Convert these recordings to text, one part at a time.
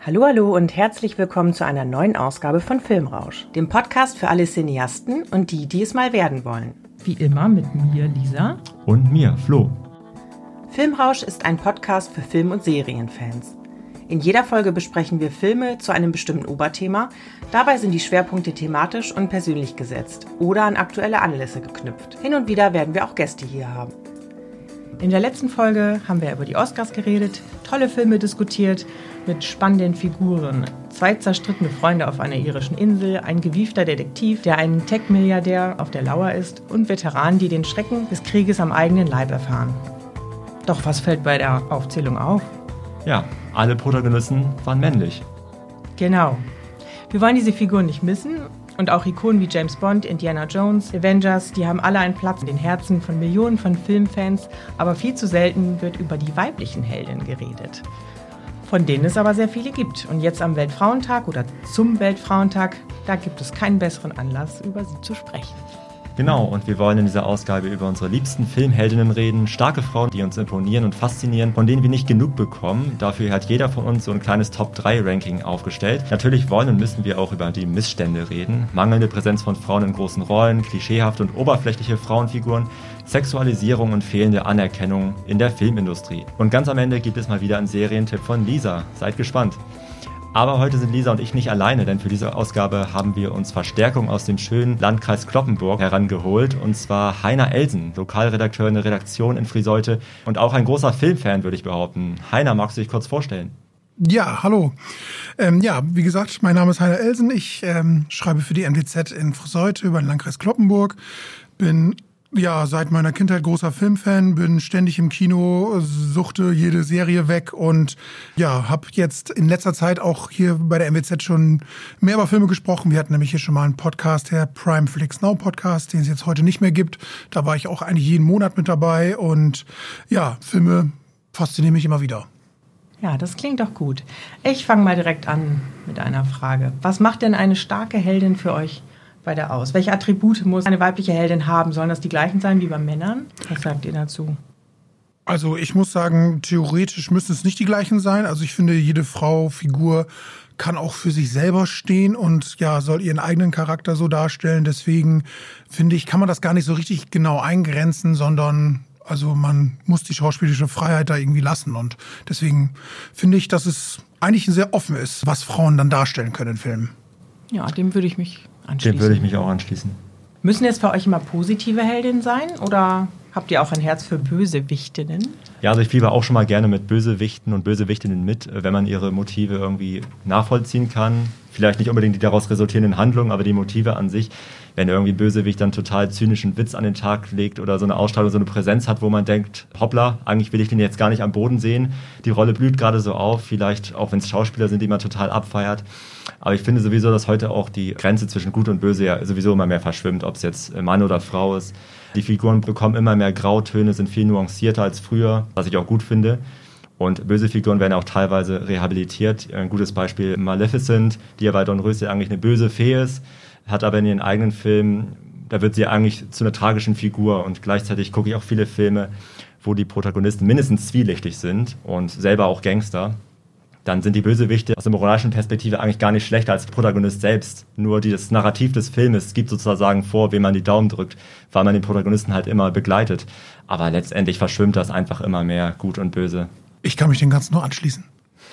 Hallo, hallo und herzlich willkommen zu einer neuen Ausgabe von Filmrausch, dem Podcast für alle Cineasten und die, die es mal werden wollen. Wie immer mit mir, Lisa. Und mir, Flo. Filmrausch ist ein Podcast für Film- und Serienfans. In jeder Folge besprechen wir Filme zu einem bestimmten Oberthema. Dabei sind die Schwerpunkte thematisch und persönlich gesetzt oder an aktuelle Anlässe geknüpft. Hin und wieder werden wir auch Gäste hier haben. In der letzten Folge haben wir über die Oscars geredet, tolle Filme diskutiert, mit spannenden Figuren. 2 zerstrittene Freunde auf einer irischen Insel, ein gewiefter Detektiv, der einen Tech-Milliardär auf der Lauer ist und Veteranen, die den Schrecken des Krieges am eigenen Leib erfahren. Doch was fällt bei der Aufzählung auf? Ja, alle Protagonisten waren männlich. Genau. Wir wollen diese Figuren nicht missen. Und auch Ikonen wie James Bond, Indiana Jones, Avengers, die haben alle einen Platz in den Herzen von Millionen von Filmfans. Aber viel zu selten wird über die weiblichen Heldinnen geredet. Von denen es aber sehr viele gibt. Und jetzt am Weltfrauentag oder zum Weltfrauentag, da gibt es keinen besseren Anlass, über sie zu sprechen. Genau, und wir wollen in dieser Ausgabe über unsere liebsten Filmheldinnen reden. Starke Frauen, die uns imponieren und faszinieren, von denen wir nicht genug bekommen. Dafür hat jeder von uns so ein kleines Top-3-Ranking aufgestellt. Natürlich wollen und müssen wir auch über die Missstände reden. Mangelnde Präsenz von Frauen in großen Rollen, klischeehafte und oberflächliche Frauenfiguren, Sexualisierung und fehlende Anerkennung in der Filmindustrie. Und ganz am Ende gibt es mal wieder einen Serientipp von Lisa. Seid gespannt. Aber heute sind Lisa und ich nicht alleine, denn für diese Ausgabe haben wir uns Verstärkung aus dem schönen Landkreis Cloppenburg herangeholt. Und zwar Heiner Elsen, Lokalredakteur in der Redaktion in Friseute und auch ein großer Filmfan, würde ich behaupten. Heiner, magst du dich kurz vorstellen? Ja, hallo. Wie gesagt, mein Name ist Heiner Elsen. Ich schreibe für die NWZ in Friseute über den Landkreis Cloppenburg. Bin seit meiner Kindheit großer Filmfan, bin ständig im Kino, suchte jede Serie weg und habe jetzt in letzter Zeit auch hier bei der NWZ schon mehr über Filme gesprochen. Wir hatten nämlich hier schon mal einen Podcast, der Prime Flix Now Podcast, den es jetzt heute nicht mehr gibt. Da war ich auch eigentlich jeden Monat mit dabei und Filme faszinieren mich immer wieder. Ja, das klingt doch gut. Ich fange mal direkt an mit einer Frage. Was macht denn eine starke Heldin für euch bei der aus? Welche Attribute muss eine weibliche Heldin haben? Sollen das die gleichen sein wie bei Männern? Was sagt ihr dazu? Also ich muss sagen, theoretisch müssen es nicht die gleichen sein. Also ich finde, jede Figur kann auch für sich selber stehen und soll ihren eigenen Charakter so darstellen. Deswegen finde ich, kann man das gar nicht so richtig genau eingrenzen, sondern also man muss die schauspielerische Freiheit da irgendwie lassen. Und deswegen finde ich, dass es eigentlich sehr offen ist, was Frauen dann darstellen können in Filmen. Ja, dem würde ich mich anschließen. Dem würde ich mich auch anschließen. Müssen jetzt für euch immer positive Heldinnen sein oder habt ihr auch ein Herz für Bösewichtinnen? Ja, also ich fieber auch schon mal gerne mit Bösewichten und Bösewichtinnen mit, wenn man ihre Motive irgendwie nachvollziehen kann. Vielleicht nicht unbedingt die daraus resultierenden Handlungen, aber die Motive an sich. Wenn irgendwie ein Bösewicht dann total zynischen Witz an den Tag legt oder so eine Ausstrahlung, so eine Präsenz hat, wo man denkt, hoppla, eigentlich will ich den jetzt gar nicht am Boden sehen. Die Rolle blüht gerade so auf, vielleicht auch wenn es Schauspieler sind, die man total abfeiert. Aber ich finde sowieso, dass heute auch die Grenze zwischen Gut und Böse ja sowieso immer mehr verschwimmt, ob es jetzt Mann oder Frau ist. Die Figuren bekommen immer mehr Grautöne, sind viel nuancierter als früher, was ich auch gut finde. Und böse Figuren werden auch teilweise rehabilitiert. Ein gutes Beispiel Maleficent, die ja bei Dornröschen eigentlich eine böse Fee ist, hat aber in ihren eigenen Filmen, da wird sie eigentlich zu einer tragischen Figur. Und gleichzeitig gucke ich auch viele Filme, wo die Protagonisten mindestens zwielichtig sind und selber auch Gangster. Dann sind die Bösewichte aus der moralischen Perspektive eigentlich gar nicht schlechter als der Protagonist selbst. Nur das Narrativ des Filmes gibt sozusagen vor, wem man die Daumen drückt, weil man den Protagonisten halt immer begleitet. Aber letztendlich verschwimmt das einfach immer mehr, Gut und Böse. Ich kann mich dem Ganzen nur anschließen.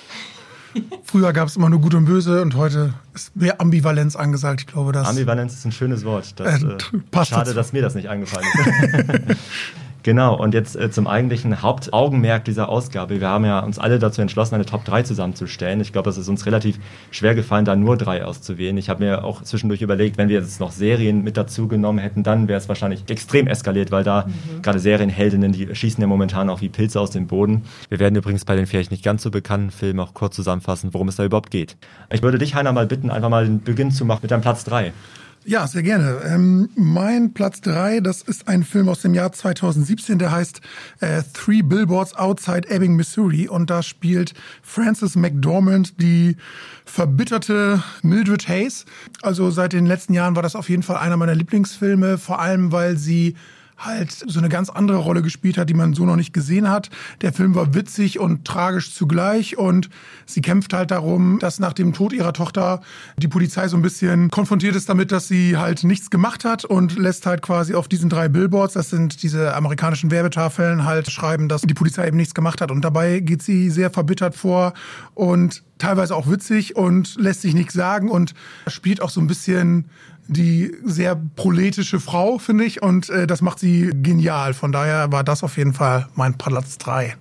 Früher gab es immer nur Gut und Böse und heute ist mehr Ambivalenz angesagt. Ich glaube, das Ambivalenz ist ein schönes Wort. Passt schade, dazu. dass mir das nicht eingefallen ist. Genau, und jetzt zum eigentlichen Hauptaugenmerk dieser Ausgabe. Wir haben ja uns alle dazu entschlossen, eine Top 3 zusammenzustellen. Ich glaube, es ist uns relativ schwer gefallen, da nur 3 auszuwählen. Ich habe mir auch zwischendurch überlegt, wenn wir jetzt noch Serien mit dazu genommen hätten, dann wäre es wahrscheinlich extrem eskaliert, weil da gerade Serienheldinnen, die schießen ja momentan auch wie Pilze aus dem Boden. Wir werden übrigens bei den vielleicht nicht ganz so bekannten Filmen auch kurz zusammenfassen, worum es da überhaupt geht. Ich würde dich, Heiner, mal bitten, einfach mal den Beginn zu machen mit deinem Platz 3. Ja, sehr gerne. Mein Platz 3, das ist ein Film aus dem Jahr 2017, der heißt Three Billboards Outside Ebbing, Missouri. Und da spielt Frances McDormand die verbitterte Mildred Hayes. Also seit den letzten Jahren war das auf jeden Fall einer meiner Lieblingsfilme, vor allem weil sie halt so eine ganz andere Rolle gespielt hat, die man so noch nicht gesehen hat. Der Film war witzig und tragisch zugleich und sie kämpft halt darum, dass nach dem Tod ihrer Tochter die Polizei so ein bisschen konfrontiert ist damit, dass sie halt nichts gemacht hat und lässt halt quasi auf diesen 3 Billboards, das sind diese amerikanischen Werbetafeln, halt schreiben, dass die Polizei eben nichts gemacht hat. Und dabei geht sie sehr verbittert vor und teilweise auch witzig und lässt sich nichts sagen und spielt auch so ein bisschen die sehr proletische Frau, finde ich, und das macht sie genial. Von daher war das auf jeden Fall mein Platz 3.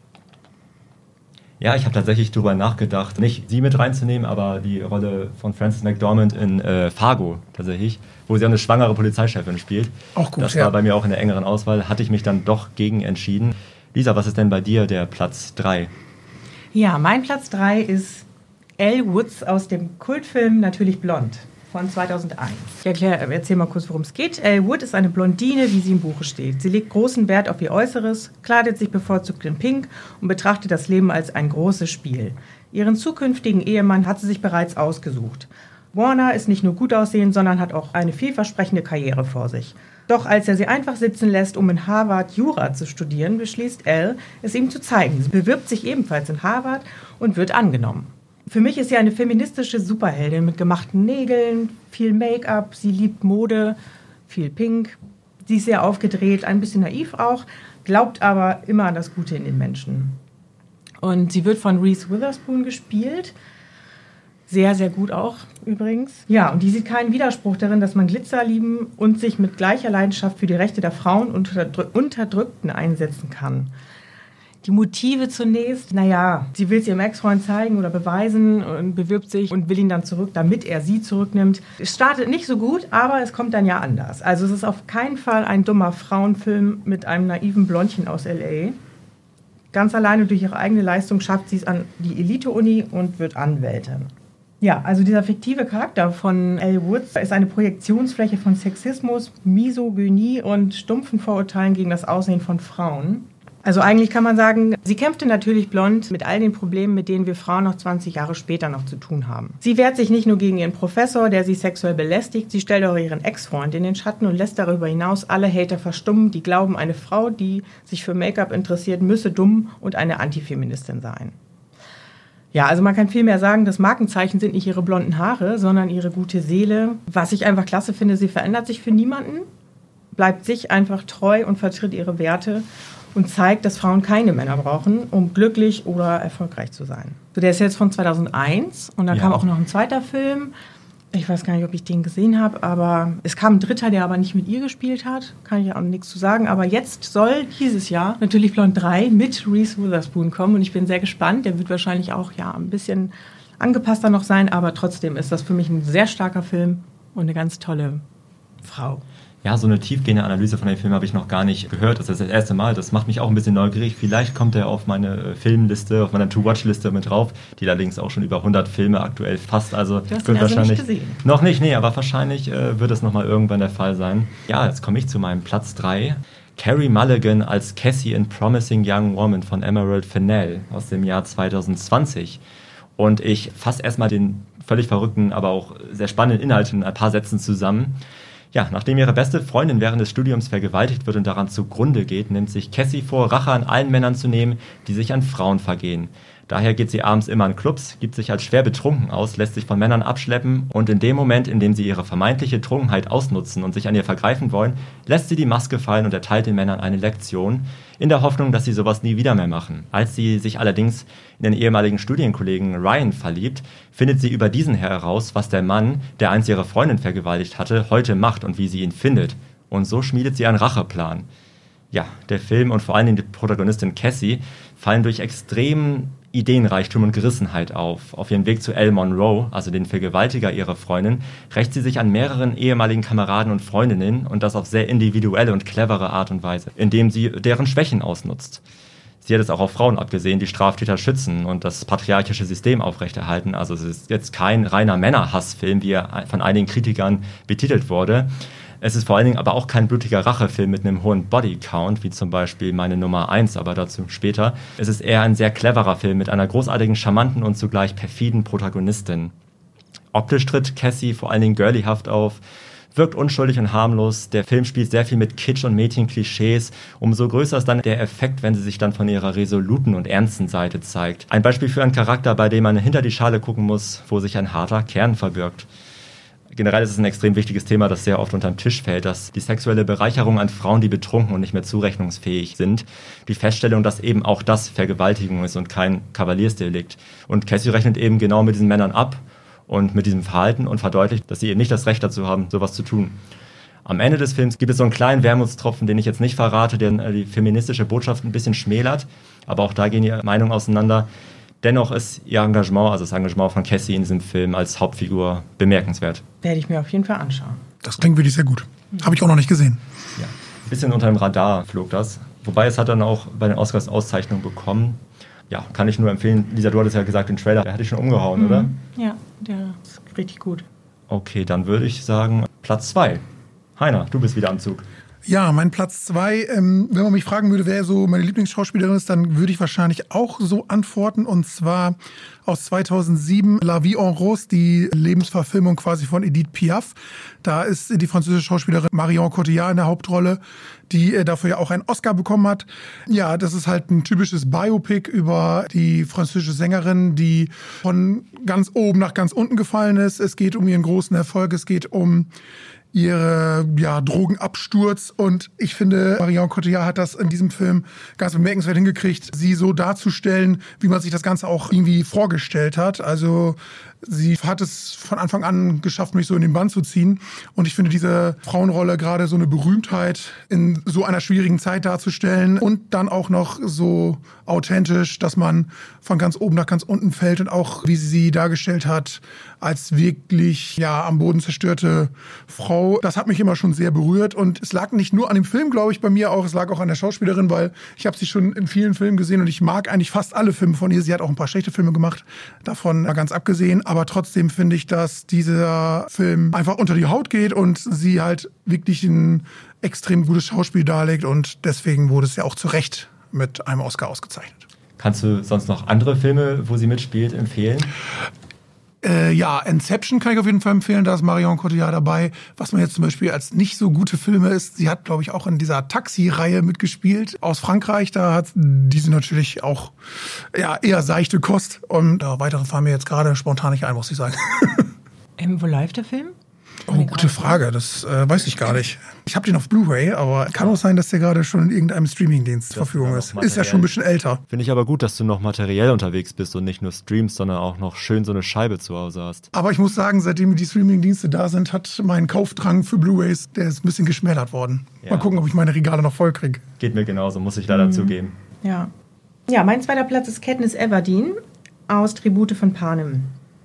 Ja, ich habe tatsächlich darüber nachgedacht, nicht sie mit reinzunehmen, aber die Rolle von Frances McDormand in Fargo tatsächlich, wo sie eine schwangere Polizeichefin spielt. Auch gut, das war bei mir auch in der engeren Auswahl, hatte ich mich dann doch gegen entschieden. Lisa, was ist denn bei dir der Platz 3? Ja, mein Platz 3 ist Elle Woods aus dem Kultfilm Natürlich Blond von 2001. Ich erzähle mal kurz, worum es geht. Elle Wood ist eine Blondine, wie sie im Buche steht. Sie legt großen Wert auf ihr Äußeres, kleidet sich bevorzugt in Pink und betrachtet das Leben als ein großes Spiel. Ihren zukünftigen Ehemann hat sie sich bereits ausgesucht. Warner ist nicht nur gut aussehend, sondern hat auch eine vielversprechende Karriere vor sich. Doch als er sie einfach sitzen lässt, um in Harvard Jura zu studieren, beschließt Elle, es ihm zu zeigen. Sie bewirbt sich ebenfalls in Harvard und wird angenommen. Für mich ist sie eine feministische Superheldin mit gemachten Nägeln, viel Make-up, sie liebt Mode, viel Pink. Sie ist sehr aufgedreht, ein bisschen naiv auch, glaubt aber immer an das Gute in den Menschen. Und sie wird von Reese Witherspoon gespielt. Sehr, sehr gut auch übrigens. Ja, und die sieht keinen Widerspruch darin, dass man Glitzer lieben und sich mit gleicher Leidenschaft für die Rechte der Frauen und Unterdrückten einsetzen kann. Die Motive zunächst, sie will es ihrem Ex-Freund zeigen oder beweisen und bewirbt sich und will ihn dann zurück, damit er sie zurücknimmt. Es startet nicht so gut, aber es kommt dann ja anders. Also es ist auf keinen Fall ein dummer Frauenfilm mit einem naiven Blondchen aus L.A. Ganz alleine durch ihre eigene Leistung schafft sie es an die Elite-Uni und wird Anwältin. Ja, also dieser fiktive Charakter von Elle Woods ist eine Projektionsfläche von Sexismus, Misogynie und stumpfen Vorurteilen gegen das Aussehen von Frauen. Also eigentlich kann man sagen, sie kämpfte natürlich blond mit all den Problemen, mit denen wir Frauen noch 20 Jahre später noch zu tun haben. Sie wehrt sich nicht nur gegen ihren Professor, der sie sexuell belästigt, sie stellt auch ihren Ex-Freund in den Schatten und lässt darüber hinaus alle Hater verstummen, die glauben, eine Frau, die sich für Make-up interessiert, müsse dumm und eine Antifeministin sein. Ja, also man kann viel mehr sagen, das Markenzeichen sind nicht ihre blonden Haare, sondern ihre gute Seele. Was ich einfach klasse finde, sie verändert sich für niemanden, bleibt sich einfach treu und vertritt ihre Werte und zeigt, dass Frauen keine Männer brauchen, um glücklich oder erfolgreich zu sein. So, der ist jetzt von 2001 und dann kam auch noch ein zweiter Film. Ich weiß gar nicht, ob ich den gesehen habe, aber es kam ein dritter, der aber nicht mit ihr gespielt hat. Kann ich ja auch nichts zu sagen. Aber jetzt soll dieses Jahr natürlich Blond 3 mit Reese Witherspoon kommen und ich bin sehr gespannt. Der wird wahrscheinlich auch ein bisschen angepasster noch sein, aber trotzdem ist das für mich ein sehr starker Film und eine ganz tolle Frau. Ja, so eine tiefgehende Analyse von dem Film habe ich noch gar nicht gehört. Das ist das erste Mal. Das macht mich auch ein bisschen neugierig. Vielleicht kommt er auf meine Filmliste, auf meiner To-Watch-Liste mit drauf, die allerdings auch schon über 100 Filme aktuell fasst. Also du hast ihn also nicht gesehen? Noch nicht, nee, aber wahrscheinlich wird es nochmal irgendwann der Fall sein. Ja, jetzt komme ich zu meinem Platz 3. Carey Mulligan als Cassie in Promising Young Woman von Emerald Fennell aus dem Jahr 2020. Und ich fasse erstmal den völlig verrückten, aber auch sehr spannenden Inhalt in ein paar Sätzen zusammen. Ja, nachdem ihre beste Freundin während des Studiums vergewaltigt wird und daran zugrunde geht, nimmt sich Cassie vor, Rache an allen Männern zu nehmen, die sich an Frauen vergehen. Daher geht sie abends immer in Clubs, gibt sich als schwer betrunken aus, lässt sich von Männern abschleppen und in dem Moment, in dem sie ihre vermeintliche Trunkenheit ausnutzen und sich an ihr vergreifen wollen, lässt sie die Maske fallen und erteilt den Männern eine Lektion, in der Hoffnung, dass sie sowas nie wieder mehr machen. Als sie sich allerdings in den ehemaligen Studienkollegen Ryan verliebt, findet sie über diesen heraus, was der Mann, der einst ihre Freundin vergewaltigt hatte, heute macht und wie sie ihn findet. Und so schmiedet sie einen Racheplan. Ja, der Film und vor allem die Protagonistin Cassie fallen durch extremen Ideenreichtum und Gerissenheit auf. Auf ihrem Weg zu Al Monroe, also den Vergewaltiger ihrer Freundin, rächt sie sich an mehreren ehemaligen Kameraden und Freundinnen und das auf sehr individuelle und clevere Art und Weise, indem sie deren Schwächen ausnutzt. Sie hat es auch auf Frauen abgesehen, die Straftäter schützen und das patriarchische System aufrechterhalten. Also es ist jetzt kein reiner Männerhassfilm, wie er von einigen Kritikern betitelt wurde. Es ist vor allen Dingen aber auch kein blutiger Rachefilm mit einem hohen Bodycount, wie zum Beispiel meine Nummer 1, aber dazu später. Es ist eher ein sehr cleverer Film mit einer großartigen, charmanten und zugleich perfiden Protagonistin. Optisch tritt Cassie vor allen Dingen girlyhaft auf, wirkt unschuldig und harmlos. Der Film spielt sehr viel mit Kitsch und Mädchenklischees. Umso größer ist dann der Effekt, wenn sie sich dann von ihrer resoluten und ernsten Seite zeigt. Ein Beispiel für einen Charakter, bei dem man hinter die Schale gucken muss, wo sich ein harter Kern verbirgt. Generell ist es ein extrem wichtiges Thema, das sehr oft unter den Tisch fällt, dass die sexuelle Bereicherung an Frauen, die betrunken und nicht mehr zurechnungsfähig sind, die Feststellung, dass eben auch das Vergewaltigung ist und kein Kavaliersdelikt. Und Cassie rechnet eben genau mit diesen Männern ab und mit diesem Verhalten und verdeutlicht, dass sie eben nicht das Recht dazu haben, sowas zu tun. Am Ende des Films gibt es so einen kleinen Wermutstropfen, den ich jetzt nicht verrate, der die feministische Botschaft ein bisschen schmälert, aber auch da gehen die Meinungen auseinander. Dennoch ist ihr Engagement, also das Engagement von Cassie in diesem Film als Hauptfigur bemerkenswert. Werde ich mir auf jeden Fall anschauen. Das klingt wirklich sehr gut. Habe ich auch noch nicht gesehen. Ja, ein bisschen unter dem Radar flog das. Wobei es hat dann auch bei den Oscars Auszeichnung bekommen. Ja, kann ich nur empfehlen. Lisa, du hattest ja gesagt, den Trailer, der hat dich schon umgehauen, oder? Ja, der ist richtig gut. Okay, dann würde ich sagen Platz 2. Heiner, du bist wieder am Zug. Ja, mein Platz 2, wenn man mich fragen würde, wer so meine Lieblingsschauspielerin ist, dann würde ich wahrscheinlich auch so antworten. Und zwar aus 2007, La Vie en Rose, die Lebensverfilmung quasi von Edith Piaf. Da ist die französische Schauspielerin Marion Cotillard in der Hauptrolle, die dafür ja auch einen Oscar bekommen hat. Ja, das ist halt ein typisches Biopic über die französische Sängerin, die von ganz oben nach ganz unten gefallen ist. Es geht um ihren großen Erfolg, es geht um ihre Drogenabsturz, und ich finde, Marion Cotillard hat das in diesem Film ganz bemerkenswert hingekriegt, sie so darzustellen, wie man sich das Ganze auch irgendwie vorgestellt hat. Also sie hat es von Anfang an geschafft, mich so in den Bann zu ziehen, und ich finde diese Frauenrolle, gerade so eine Berühmtheit in so einer schwierigen Zeit darzustellen und dann auch noch so authentisch, dass man von ganz oben nach ganz unten fällt, und auch wie sie dargestellt hat als wirklich am Boden zerstörte Frau. Das hat mich immer schon sehr berührt, und es lag nicht nur an dem Film, glaube ich, bei mir auch, es lag auch an der Schauspielerin, weil ich habe sie schon in vielen Filmen gesehen und ich mag eigentlich fast alle Filme von ihr. Sie hat auch ein paar schlechte Filme gemacht, davon ganz abgesehen, aber trotzdem finde ich, dass dieser Film einfach unter die Haut geht und sie halt wirklich ein extrem gutes Schauspiel darlegt, und deswegen wurde es ja auch zu Recht mit einem Oscar ausgezeichnet. Kannst du sonst noch andere Filme, wo sie mitspielt, empfehlen? Inception kann ich auf jeden Fall empfehlen, da ist Marion Cotillard dabei. Was man jetzt zum Beispiel als nicht so gute Filme ist, sie hat, glaube ich, auch in dieser Taxi-Reihe mitgespielt aus Frankreich. Da hat diese natürlich auch eher seichte Kost, und weitere fallen mir jetzt gerade spontan nicht ein, muss ich sagen. Wo läuft der Film? Oh, gute Frage, das weiß ich gar nicht. Ich habe den auf Blu-ray, aber kann auch sein, dass der gerade schon in irgendeinem Streamingdienst zur Verfügung ist. Ist ja schon ein bisschen älter. Finde ich aber gut, dass du noch materiell unterwegs bist und nicht nur streamst, sondern auch noch schön so eine Scheibe zu Hause hast. Aber ich muss sagen, seitdem die Streamingdienste da sind, hat mein Kaufdrang für Blu-rays, der ist ein bisschen geschmälert worden. Ja. Mal gucken, ob ich meine Regale noch voll kriege. Geht mir genauso, muss ich leider zugeben. Ja, mein zweiter Platz ist Katniss Everdeen aus Tribute von Panem.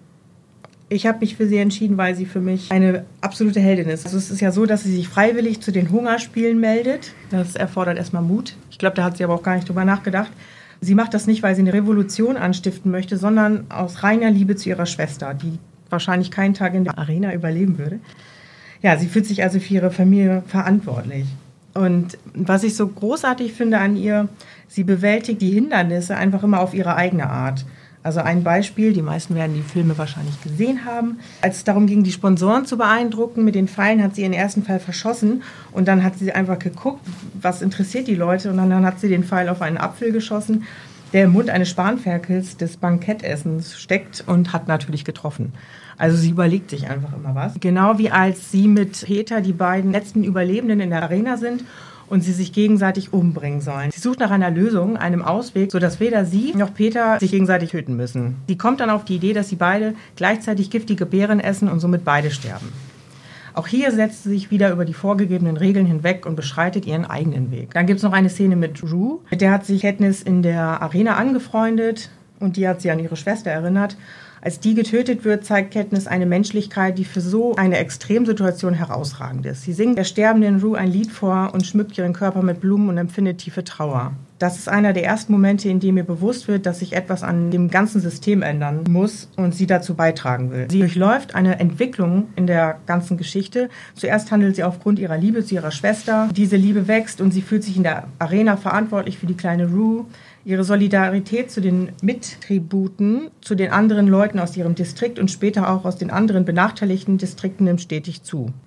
Ich habe mich für sie entschieden, weil sie für mich eine absolute Heldin ist. Also es ist ja so, dass sie sich freiwillig zu den Hungerspielen meldet. Das erfordert erstmal Mut. Ich glaube, da hat sie aber auch gar nicht drüber nachgedacht. Sie macht das nicht, weil sie eine Revolution anstiften möchte, sondern aus reiner Liebe zu ihrer Schwester, die wahrscheinlich keinen Tag in der Arena überleben würde. Ja, sie fühlt sich also für ihre Familie verantwortlich. Und was ich so großartig finde an ihr, sie bewältigt die Hindernisse einfach immer auf ihre eigene Art. Also ein Beispiel, die meisten werden die Filme wahrscheinlich gesehen haben. Als es darum ging, die Sponsoren zu beeindrucken, mit den Pfeilen hat sie ihren ersten Pfeil verschossen, und dann hat sie einfach geguckt, was interessiert die Leute, und dann hat sie den Pfeil auf einen Apfel geschossen, der im Mund eines Spanferkels des Bankettessens steckt, und hat natürlich getroffen. Also sie überlegt sich einfach immer was. Genau wie als sie mit Peter die beiden letzten Überlebenden in der Arena sind und sie sich gegenseitig umbringen sollen. Sie sucht nach einer Lösung, einem Ausweg, sodass weder sie noch Peter sich gegenseitig töten müssen. Sie kommt dann auf die Idee, dass sie beide gleichzeitig giftige Beeren essen und somit beide sterben. Auch hier setzt sie sich wieder über die vorgegebenen Regeln hinweg und beschreitet ihren eigenen Weg. Dann gibt es noch eine Szene mit Rue. Mit der hat sich Katniss in der Arena angefreundet, und die hat sie an ihre Schwester erinnert. Als die getötet wird, zeigt Katniss eine Menschlichkeit, die für so eine Extremsituation herausragend ist. Sie singt der sterbenden Rue ein Lied vor und schmückt ihren Körper mit Blumen und empfindet tiefe Trauer. Das ist einer der ersten Momente, in dem mir bewusst wird, dass sich etwas an dem ganzen System ändern muss und sie dazu beitragen will. Sie durchläuft eine Entwicklung in der ganzen Geschichte. Zuerst handelt sie aufgrund ihrer Liebe zu ihrer Schwester. Diese Liebe wächst und sie fühlt sich in der Arena verantwortlich für die kleine Rue. Ihre Solidarität zu den Mittributen, zu den anderen Leuten aus ihrem Distrikt und später auch aus den anderen benachteiligten Distrikten nimmt stetig zu.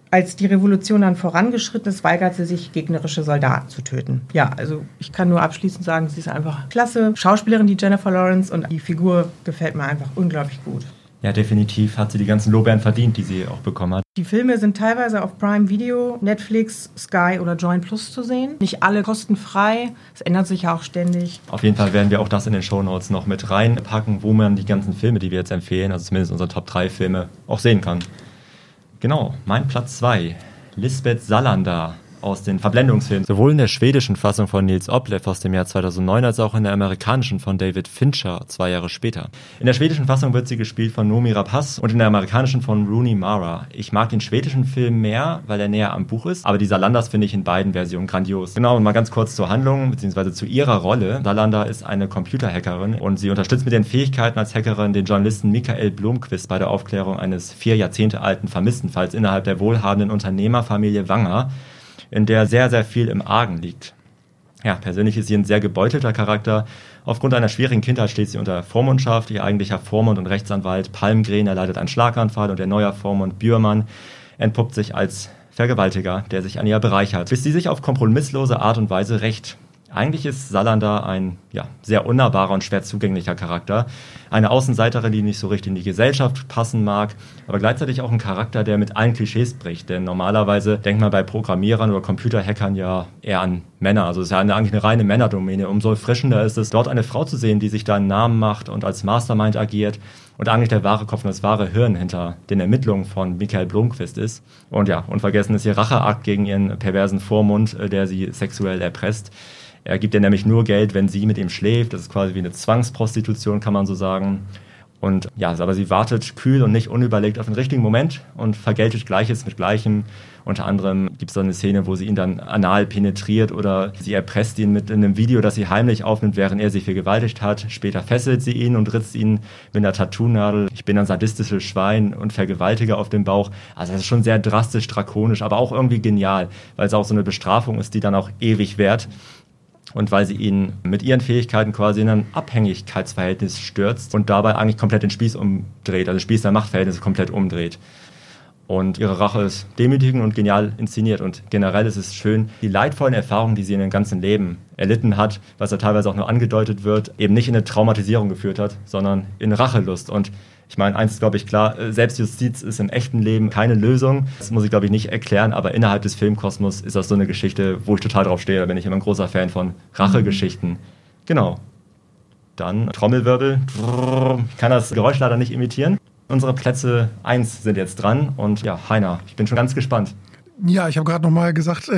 Als die Revolution dann vorangeschritten ist, weigert sie sich, gegnerische Soldaten zu töten. Ja, also ich kann nur abschließend sagen, sie ist einfach klasse Schauspielerin, die Jennifer Lawrence, und die Figur gefällt mir einfach unglaublich gut. Ja, definitiv hat sie die ganzen Lorbeeren verdient, die sie auch bekommen hat. Die Filme sind teilweise auf Prime Video, Netflix, Sky oder Join Plus zu sehen. Nicht alle kostenfrei, es ändert sich ja auch ständig. Auf jeden Fall werden wir auch das in den Shownotes noch mit reinpacken, wo man die ganzen Filme, die wir jetzt empfehlen, also zumindest unsere Top 3 Filme, auch sehen kann. Genau, mein Platz 2, Lisbeth Salander aus den Verblendungsfilmen. Sowohl in der schwedischen Fassung von Nils Oplev aus dem Jahr 2009 als auch in der amerikanischen von David Fincher 2 Jahre später. In der schwedischen Fassung wird sie gespielt von Noomi Rapace und in der amerikanischen von Rooney Mara. Ich mag den schwedischen Film mehr, weil er näher am Buch ist, aber die Salanders finde ich in beiden Versionen grandios. Genau, und mal ganz kurz zur Handlung bzw. zu ihrer Rolle. Salander ist eine Computerhackerin und sie unterstützt mit den Fähigkeiten als Hackerin den Journalisten Michael Blomqvist bei der Aufklärung eines 4 Jahrzehnte alten Vermisstenfalls innerhalb der wohlhabenden Unternehmerfamilie Wanger, in der sehr, sehr viel im Argen liegt. Ja, persönlich ist sie ein sehr gebeutelter Charakter. Aufgrund einer schwierigen Kindheit steht sie unter Vormundschaft. Ihr eigentlicher Vormund und Rechtsanwalt Palmgren erleidet einen Schlaganfall und der neue Vormund Björmann entpuppt sich als Vergewaltiger, der sich an ihr bereichert, bis sie sich auf kompromisslose Art und Weise rächt. Eigentlich ist Salander ein sehr unnahbarer und schwer zugänglicher Charakter. Eine Außenseiterin, die nicht so richtig in die Gesellschaft passen mag, aber gleichzeitig auch ein Charakter, der mit allen Klischees bricht. Denn normalerweise denkt man bei Programmierern oder Computerhackern ja eher an Männer. Also es ist ja eigentlich eine reine Männerdomäne. Umso erfrischender ist es, dort eine Frau zu sehen, die sich da einen Namen macht und als Mastermind agiert und eigentlich der wahre Kopf und das wahre Hirn hinter den Ermittlungen von Michael Blomqvist ist. Und ja, unvergessen ist ihr Racheakt gegen ihren perversen Vormund, der sie sexuell erpresst. Er gibt ihr nämlich nur Geld, wenn sie mit ihm schläft. Das ist quasi wie eine Zwangsprostitution, kann man so sagen. Und ja, aber sie wartet kühl und nicht unüberlegt auf den richtigen Moment und vergeltet Gleiches mit Gleichem. Unter anderem gibt es dann eine Szene, wo sie ihn dann anal penetriert oder sie erpresst ihn mit einem Video, das sie heimlich aufnimmt, während er sie vergewaltigt hat. Später fesselt sie ihn und ritzt ihn mit einer Tattoo-Nadel. Ich bin ein sadistisches Schwein und Vergewaltiger auf dem Bauch. Also das ist schon sehr drastisch, drakonisch, aber auch irgendwie genial, weil es auch so eine Bestrafung ist, die dann auch ewig währt. Und weil sie ihn mit ihren Fähigkeiten quasi in ein Abhängigkeitsverhältnis stürzt und dabei eigentlich komplett den Spieß umdreht, also Spieß der Machtverhältnisse komplett umdreht. Und ihre Rache ist demütigend und genial inszeniert. Und generell ist es schön, die leidvollen Erfahrungen, die sie in ihrem ganzen Leben erlitten hat, was ja teilweise auch nur angedeutet wird, eben nicht in eine Traumatisierung geführt hat, sondern in Rachelust. Und ich meine, eins ist, glaube ich, klar, Selbstjustiz ist im echten Leben keine Lösung. Das muss ich, glaube ich, nicht erklären, aber innerhalb des Filmkosmos ist das so eine Geschichte, wo ich total drauf stehe. Da bin ich immer ein großer Fan von Rachegeschichten. Genau. Dann Trommelwirbel. Ich kann das Geräusch leider nicht imitieren. Unsere Plätze 1 sind jetzt dran und ja, Heiner, ich bin schon ganz gespannt. Ja, ich habe gerade noch mal gesagt,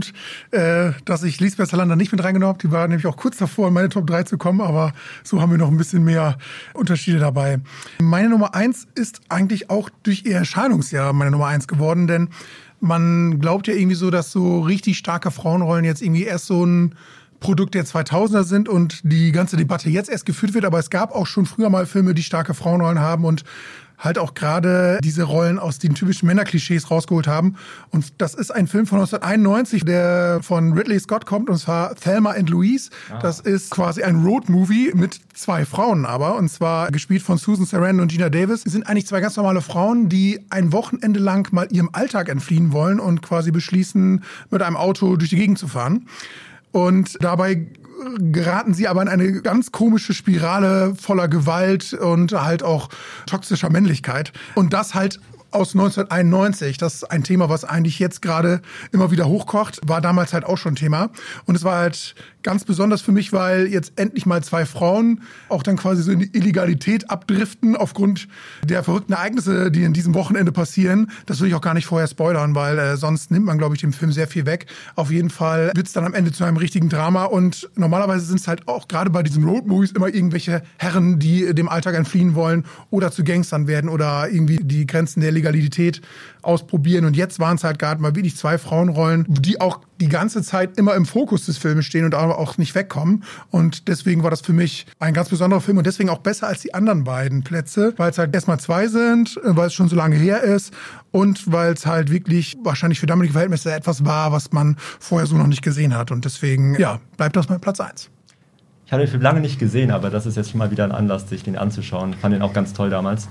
dass ich Lisbeth Salander nicht mit reingenommen habe. Die war nämlich auch kurz davor, in meine Top 3 zu kommen, aber so haben wir noch ein bisschen mehr Unterschiede dabei. Meine Nummer 1 ist eigentlich auch durch ihr Erscheinungsjahr meine Nummer 1 geworden, denn man glaubt ja irgendwie so, dass so richtig starke Frauenrollen jetzt irgendwie erst so ein Produkt der 2000er sind und die ganze Debatte jetzt erst geführt wird, aber es gab auch schon früher mal Filme, die starke Frauenrollen haben und halt auch gerade diese Rollen aus den typischen Männerklischees rausgeholt haben. Und das ist ein Film von 1991, der von Ridley Scott kommt, und zwar Thelma and Louise. Das ist quasi ein Road-Movie mit 2 Frauen aber, und zwar gespielt von Susan Sarandon und Gina Davis. Es sind eigentlich 2 ganz normale Frauen, die ein Wochenende lang mal ihrem Alltag entfliehen wollen und quasi beschließen, mit einem Auto durch die Gegend zu fahren. Und dabei geraten sie aber in eine ganz komische Spirale voller Gewalt und halt auch toxischer Männlichkeit. Und das halt aus 1991. Das ist ein Thema, was eigentlich jetzt gerade immer wieder hochkocht, war damals halt auch schon Thema. Und es war halt ganz besonders für mich, weil jetzt endlich mal 2 Frauen auch dann quasi so in die Illegalität abdriften aufgrund der verrückten Ereignisse, die in diesem Wochenende passieren. Das will ich auch gar nicht vorher spoilern, weil sonst nimmt man, glaube ich, dem Film sehr viel weg. Auf jeden Fall wird es dann am Ende zu einem richtigen Drama. Und normalerweise sind es halt auch gerade bei diesen Road-Movies immer irgendwelche Herren, die dem Alltag entfliehen wollen oder zu Gangstern werden oder irgendwie die Grenzen der Legalität ausprobieren. Und jetzt waren es halt gerade mal wirklich 2 Frauenrollen, die auch die ganze Zeit immer im Fokus des Filmes stehen und auch nicht wegkommen. Und deswegen war das für mich ein ganz besonderer Film und deswegen auch besser als die anderen beiden Plätze, weil es halt erstmal 2 sind, weil es schon so lange her ist und weil es halt wirklich wahrscheinlich für damalige Verhältnisse etwas war, was man vorher so noch nicht gesehen hat. Und deswegen, ja, bleibt das mein Platz 1. Ich habe den Film lange nicht gesehen, aber das ist jetzt schon mal wieder ein Anlass, sich den anzuschauen. Ich fand den auch ganz toll damals.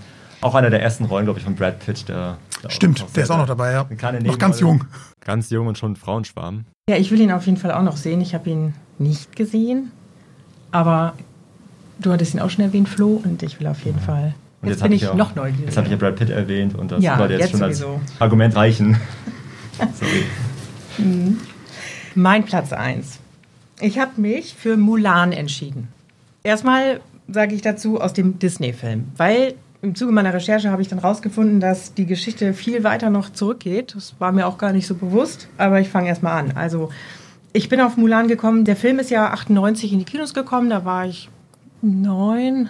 Auch einer der ersten Rollen, glaube ich, von Brad Pitt. Stimmt, der ist auch noch dabei, ja. Noch ganz jung. Ganz jung und schon Frauenschwarm. Ja, ich will ihn auf jeden Fall auch noch sehen. Ich habe ihn nicht gesehen, aber du hattest ihn auch schon erwähnt, Flo, und ich will auf jeden Fall. Jetzt bin ich noch neugierig. Jetzt habe ich ja Brad Pitt erwähnt und das sollte jetzt schon sowieso als Argument reichen. Sorry. Mein Platz 1. Ich habe mich für Mulan entschieden. Erstmal sage ich dazu aus dem Disney-Film, weil im Zuge meiner Recherche habe ich dann rausgefunden, dass die Geschichte viel weiter noch zurückgeht. Das war mir auch gar nicht so bewusst, aber ich fange erstmal an. Also ich bin auf Mulan gekommen. Der Film ist ja 98 in die Kinos gekommen, da war ich 9.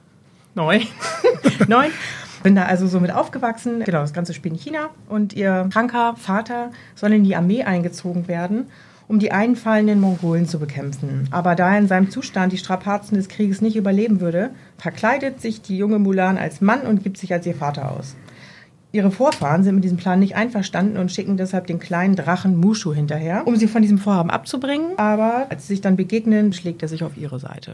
Bin da also so mit aufgewachsen. Genau, das Ganze spielt in China und ihr kranker Vater soll in die Armee eingezogen werden, um die einfallenden Mongolen zu bekämpfen. Aber da er in seinem Zustand die Strapazen des Krieges nicht überleben würde, verkleidet sich die junge Mulan als Mann und gibt sich als ihr Vater aus. Ihre Vorfahren sind mit diesem Plan nicht einverstanden und schicken deshalb den kleinen Drachen Mushu hinterher, um sie von diesem Vorhaben abzubringen. Aber als sie sich dann begegnen, schlägt er sich auf ihre Seite.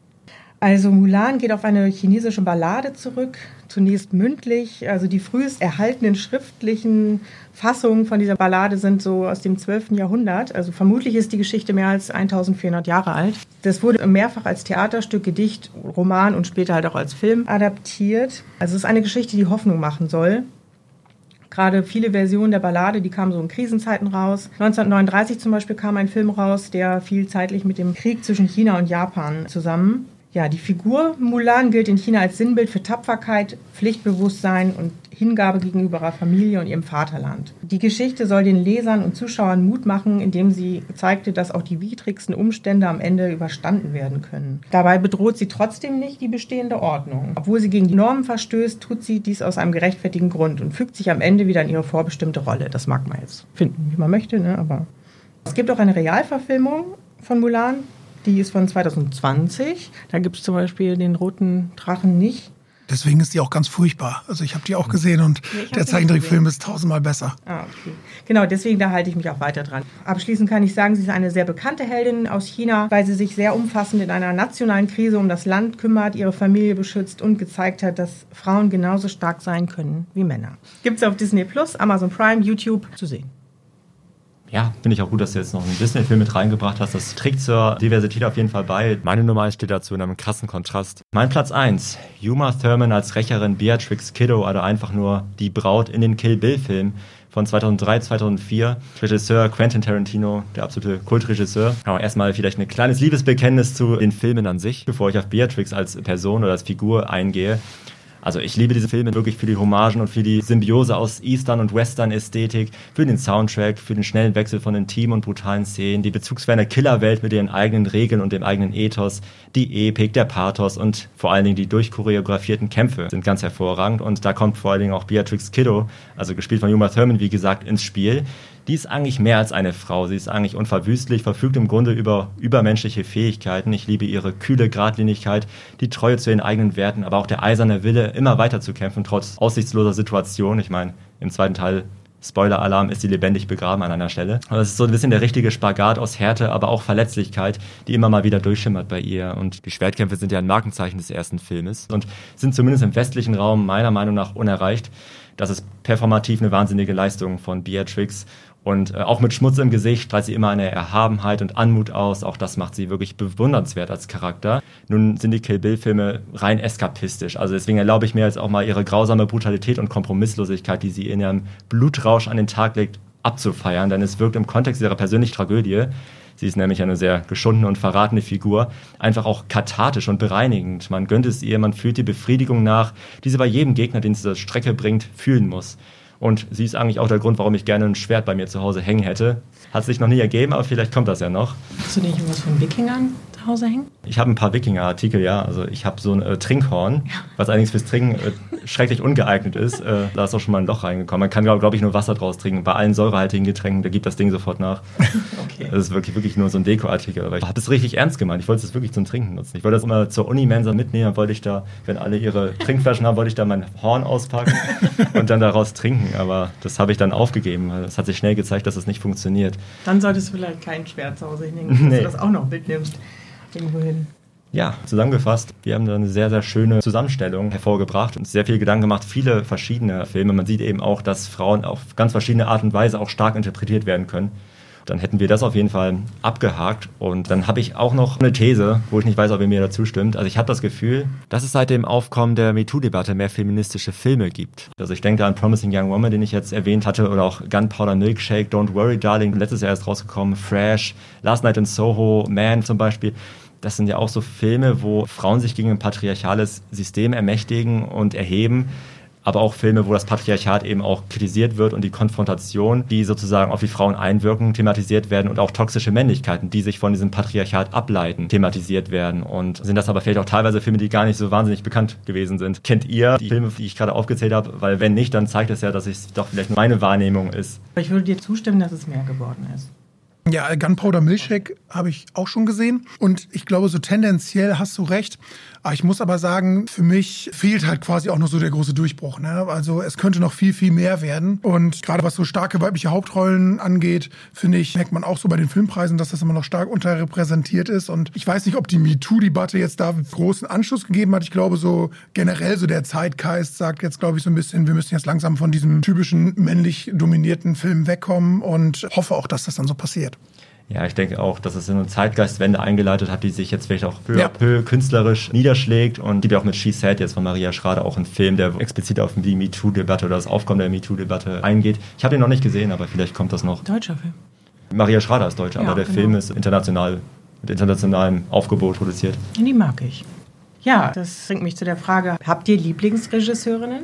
Also Mulan geht auf eine chinesische Ballade zurück, zunächst mündlich. Also die frühest erhaltenen schriftlichen Fassungen von dieser Ballade sind so aus dem 12. Jahrhundert. Also vermutlich ist die Geschichte mehr als 1400 Jahre alt. Das wurde mehrfach als Theaterstück, Gedicht, Roman und später halt auch als Film adaptiert. Also es ist eine Geschichte, die Hoffnung machen soll. Gerade viele Versionen der Ballade, die kamen so in Krisenzeiten raus. 1939 zum Beispiel kam ein Film raus, der fiel zeitlich mit dem Krieg zwischen China und Japan zusammen. Ja, die Figur Mulan gilt in China als Sinnbild für Tapferkeit, Pflichtbewusstsein und Hingabe gegenüber ihrer Familie und ihrem Vaterland. Die Geschichte soll den Lesern und Zuschauern Mut machen, indem sie zeigte, dass auch die widrigsten Umstände am Ende überstanden werden können. Dabei bedroht sie trotzdem nicht die bestehende Ordnung. Obwohl sie gegen die Normen verstößt, tut sie dies aus einem gerechtfertigten Grund und fügt sich am Ende wieder in ihre vorbestimmte Rolle. Das mag man jetzt finden, wie man möchte, ne? Aber es gibt auch eine Realverfilmung von Mulan. Die ist von 2020. Da gibt es zum Beispiel den roten Drachen nicht. Deswegen ist die auch ganz furchtbar. Also ich habe die auch gesehen und der Zeichentrickfilm ist 1000-mal besser. Ah, okay. Genau, deswegen da halte ich mich auch weiter dran. Abschließend kann ich sagen, sie ist eine sehr bekannte Heldin aus China, weil sie sich sehr umfassend in einer nationalen Krise um das Land kümmert, ihre Familie beschützt und gezeigt hat, dass Frauen genauso stark sein können wie Männer. Gibt es auf Disney+, Amazon Prime, YouTube zu sehen. Ja, finde ich auch gut, dass du jetzt noch einen Disney-Film mit reingebracht hast. Das trägt zur Diversität auf jeden Fall bei. Meine Nummer 1 steht dazu in einem krassen Kontrast. Mein Platz 1. Uma Thurman als Rächerin Beatrix Kiddo, also einfach nur die Braut in den Kill Bill-Film von 2003, 2004. Regisseur Quentin Tarantino, der absolute Kultregisseur. Aber erstmal vielleicht ein kleines Liebesbekenntnis zu den Filmen an sich, bevor ich auf Beatrix als Person oder als Figur eingehe. Also ich liebe diese Filme wirklich für die Hommagen und für die Symbiose aus Eastern- und Western-Ästhetik, für den Soundtrack, für den schnellen Wechsel von intimen und brutalen Szenen, die Bezugsquelle der Killerwelt mit ihren eigenen Regeln und dem eigenen Ethos, die Epik, der Pathos und vor allen Dingen die durchchoreografierten Kämpfe sind ganz hervorragend. Und da kommt vor allen Dingen auch Beatrix Kiddo, also gespielt von Uma Thurman, wie gesagt, ins Spiel. Die ist eigentlich mehr als eine Frau. Sie ist eigentlich unverwüstlich, verfügt im Grunde über übermenschliche Fähigkeiten. Ich liebe ihre kühle Gradlinigkeit, die Treue zu ihren eigenen Werten, aber auch der eiserne Wille, immer weiter zu kämpfen, trotz aussichtsloser Situation. Ich meine, im zweiten Teil, Spoiler-Alarm, ist sie lebendig begraben an einer Stelle. Aber es ist so ein bisschen der richtige Spagat aus Härte, aber auch Verletzlichkeit, die immer mal wieder durchschimmert bei ihr. Und die Schwertkämpfe sind ja ein Markenzeichen des ersten Filmes und sind zumindest im westlichen Raum meiner Meinung nach unerreicht. Das ist performativ eine wahnsinnige Leistung von Beatrix. Und auch mit Schmutz im Gesicht strahlt sie immer eine Erhabenheit und Anmut aus. Auch das macht sie wirklich bewundernswert als Charakter. Nun sind die Kill Bill-Filme rein eskapistisch. Also deswegen erlaube ich mir jetzt auch mal ihre grausame Brutalität und Kompromisslosigkeit, die sie in ihrem Blutrausch an den Tag legt, abzufeiern. Denn es wirkt im Kontext ihrer persönlichen Tragödie, sie ist nämlich eine sehr geschundene und verratene Figur, einfach auch kathartisch und bereinigend. Man gönnt es ihr, man fühlt die Befriedigung nach, die sie bei jedem Gegner, den sie zur Strecke bringt, fühlen muss. Und sie ist eigentlich auch der Grund, warum ich gerne ein Schwert bei mir zu Hause hängen hätte. Hat sich noch nie ergeben, aber vielleicht kommt das ja noch. Hast du nicht irgendwas von Wikingern zu Hause hängen? Ich habe ein paar Wikinger-Artikel, ja. Also ich habe so ein Trinkhorn, was allerdings fürs Trinken schrecklich ungeeignet ist. Da ist auch schon mal ein Loch reingekommen. Man kann, glaube ich, nur Wasser draus trinken. Bei allen säurehaltigen Getränken, da gibt das Ding sofort nach. Okay. Das ist wirklich nur so ein Deko-Artikel. Aber ich habe das richtig ernst gemeint. Ich wollte es wirklich zum Trinken nutzen. Ich wollte das immer zur Unimensa mitnehmen. Dann wollte ich da, wenn alle ihre Trinkflaschen haben, wollte ich da mein Horn auspacken und dann daraus trinken. Aber das habe ich dann aufgegeben. Es hat sich schnell gezeigt, dass das nicht funktioniert. Dann solltest du vielleicht kein Schwert zu Hause hinlegen, dass du das auch noch mitnimmst. Irgendwo hin. Ja, zusammengefasst, wir haben da eine sehr, sehr schöne Zusammenstellung hervorgebracht und sehr viel Gedanken gemacht, viele verschiedene Filme. Man sieht eben auch, dass Frauen auf ganz verschiedene Art und Weise auch stark interpretiert werden können. Dann hätten wir das auf jeden Fall abgehakt. Und dann habe ich auch noch eine These, wo ich nicht weiß, ob ihr mir dazu stimmt. Also ich habe das Gefühl, dass es seit dem Aufkommen der MeToo-Debatte mehr feministische Filme gibt. Also ich denke da an Promising Young Woman, den ich jetzt erwähnt hatte, oder auch Gunpowder Milkshake, Don't Worry Darling, letztes Jahr erst rausgekommen, Fresh, Last Night in Soho, Man zum Beispiel. Das sind ja auch so Filme, wo Frauen sich gegen ein patriarchales System ermächtigen und erheben. Aber auch Filme, wo das Patriarchat eben auch kritisiert wird und die Konfrontation, die sozusagen auf die Frauen einwirken, thematisiert werden und auch toxische Männlichkeiten, die sich von diesem Patriarchat ableiten, thematisiert werden. Und sind das aber vielleicht auch teilweise Filme, die gar nicht so wahnsinnig bekannt gewesen sind. Kennt ihr die Filme, die ich gerade aufgezählt habe? Weil wenn nicht, dann zeigt es ja, dass es doch vielleicht nur meine Wahrnehmung ist. Ich würde dir zustimmen, dass es mehr geworden ist. Ja, Gunpowder Milkshake habe ich auch schon gesehen. Und ich glaube, so tendenziell hast du recht. Ich muss aber sagen, für mich fehlt halt quasi auch noch so der große Durchbruch. Ne? Also es könnte noch viel, viel mehr werden. Und gerade was so starke weibliche Hauptrollen angeht, finde ich, merkt man auch so bei den Filmpreisen, dass das immer noch stark unterrepräsentiert ist. Und ich weiß nicht, ob die MeToo-Debatte jetzt da großen Anschluss gegeben hat. Ich glaube, so generell so der Zeitgeist sagt jetzt, glaube ich, so ein bisschen, wir müssen jetzt langsam von diesem typischen männlich dominierten Film wegkommen und hoffe auch, dass das dann so passiert. Ja, ich denke auch, dass es eine Zeitgeistwende eingeleitet hat, die sich jetzt vielleicht auch peu à peu künstlerisch niederschlägt. Und es gibt ja auch mit She Said jetzt von Maria Schrader auch einen Film, der explizit auf die MeToo-Debatte oder das Aufkommen der MeToo-Debatte eingeht. Ich habe ihn noch nicht gesehen, aber vielleicht kommt das noch. Deutscher Film. Maria Schrader ist Deutsche, aber der Film ist international, mit internationalem Aufgebot produziert. Die mag ich. Ja, das bringt mich zu der Frage, habt ihr Lieblingsregisseurinnen?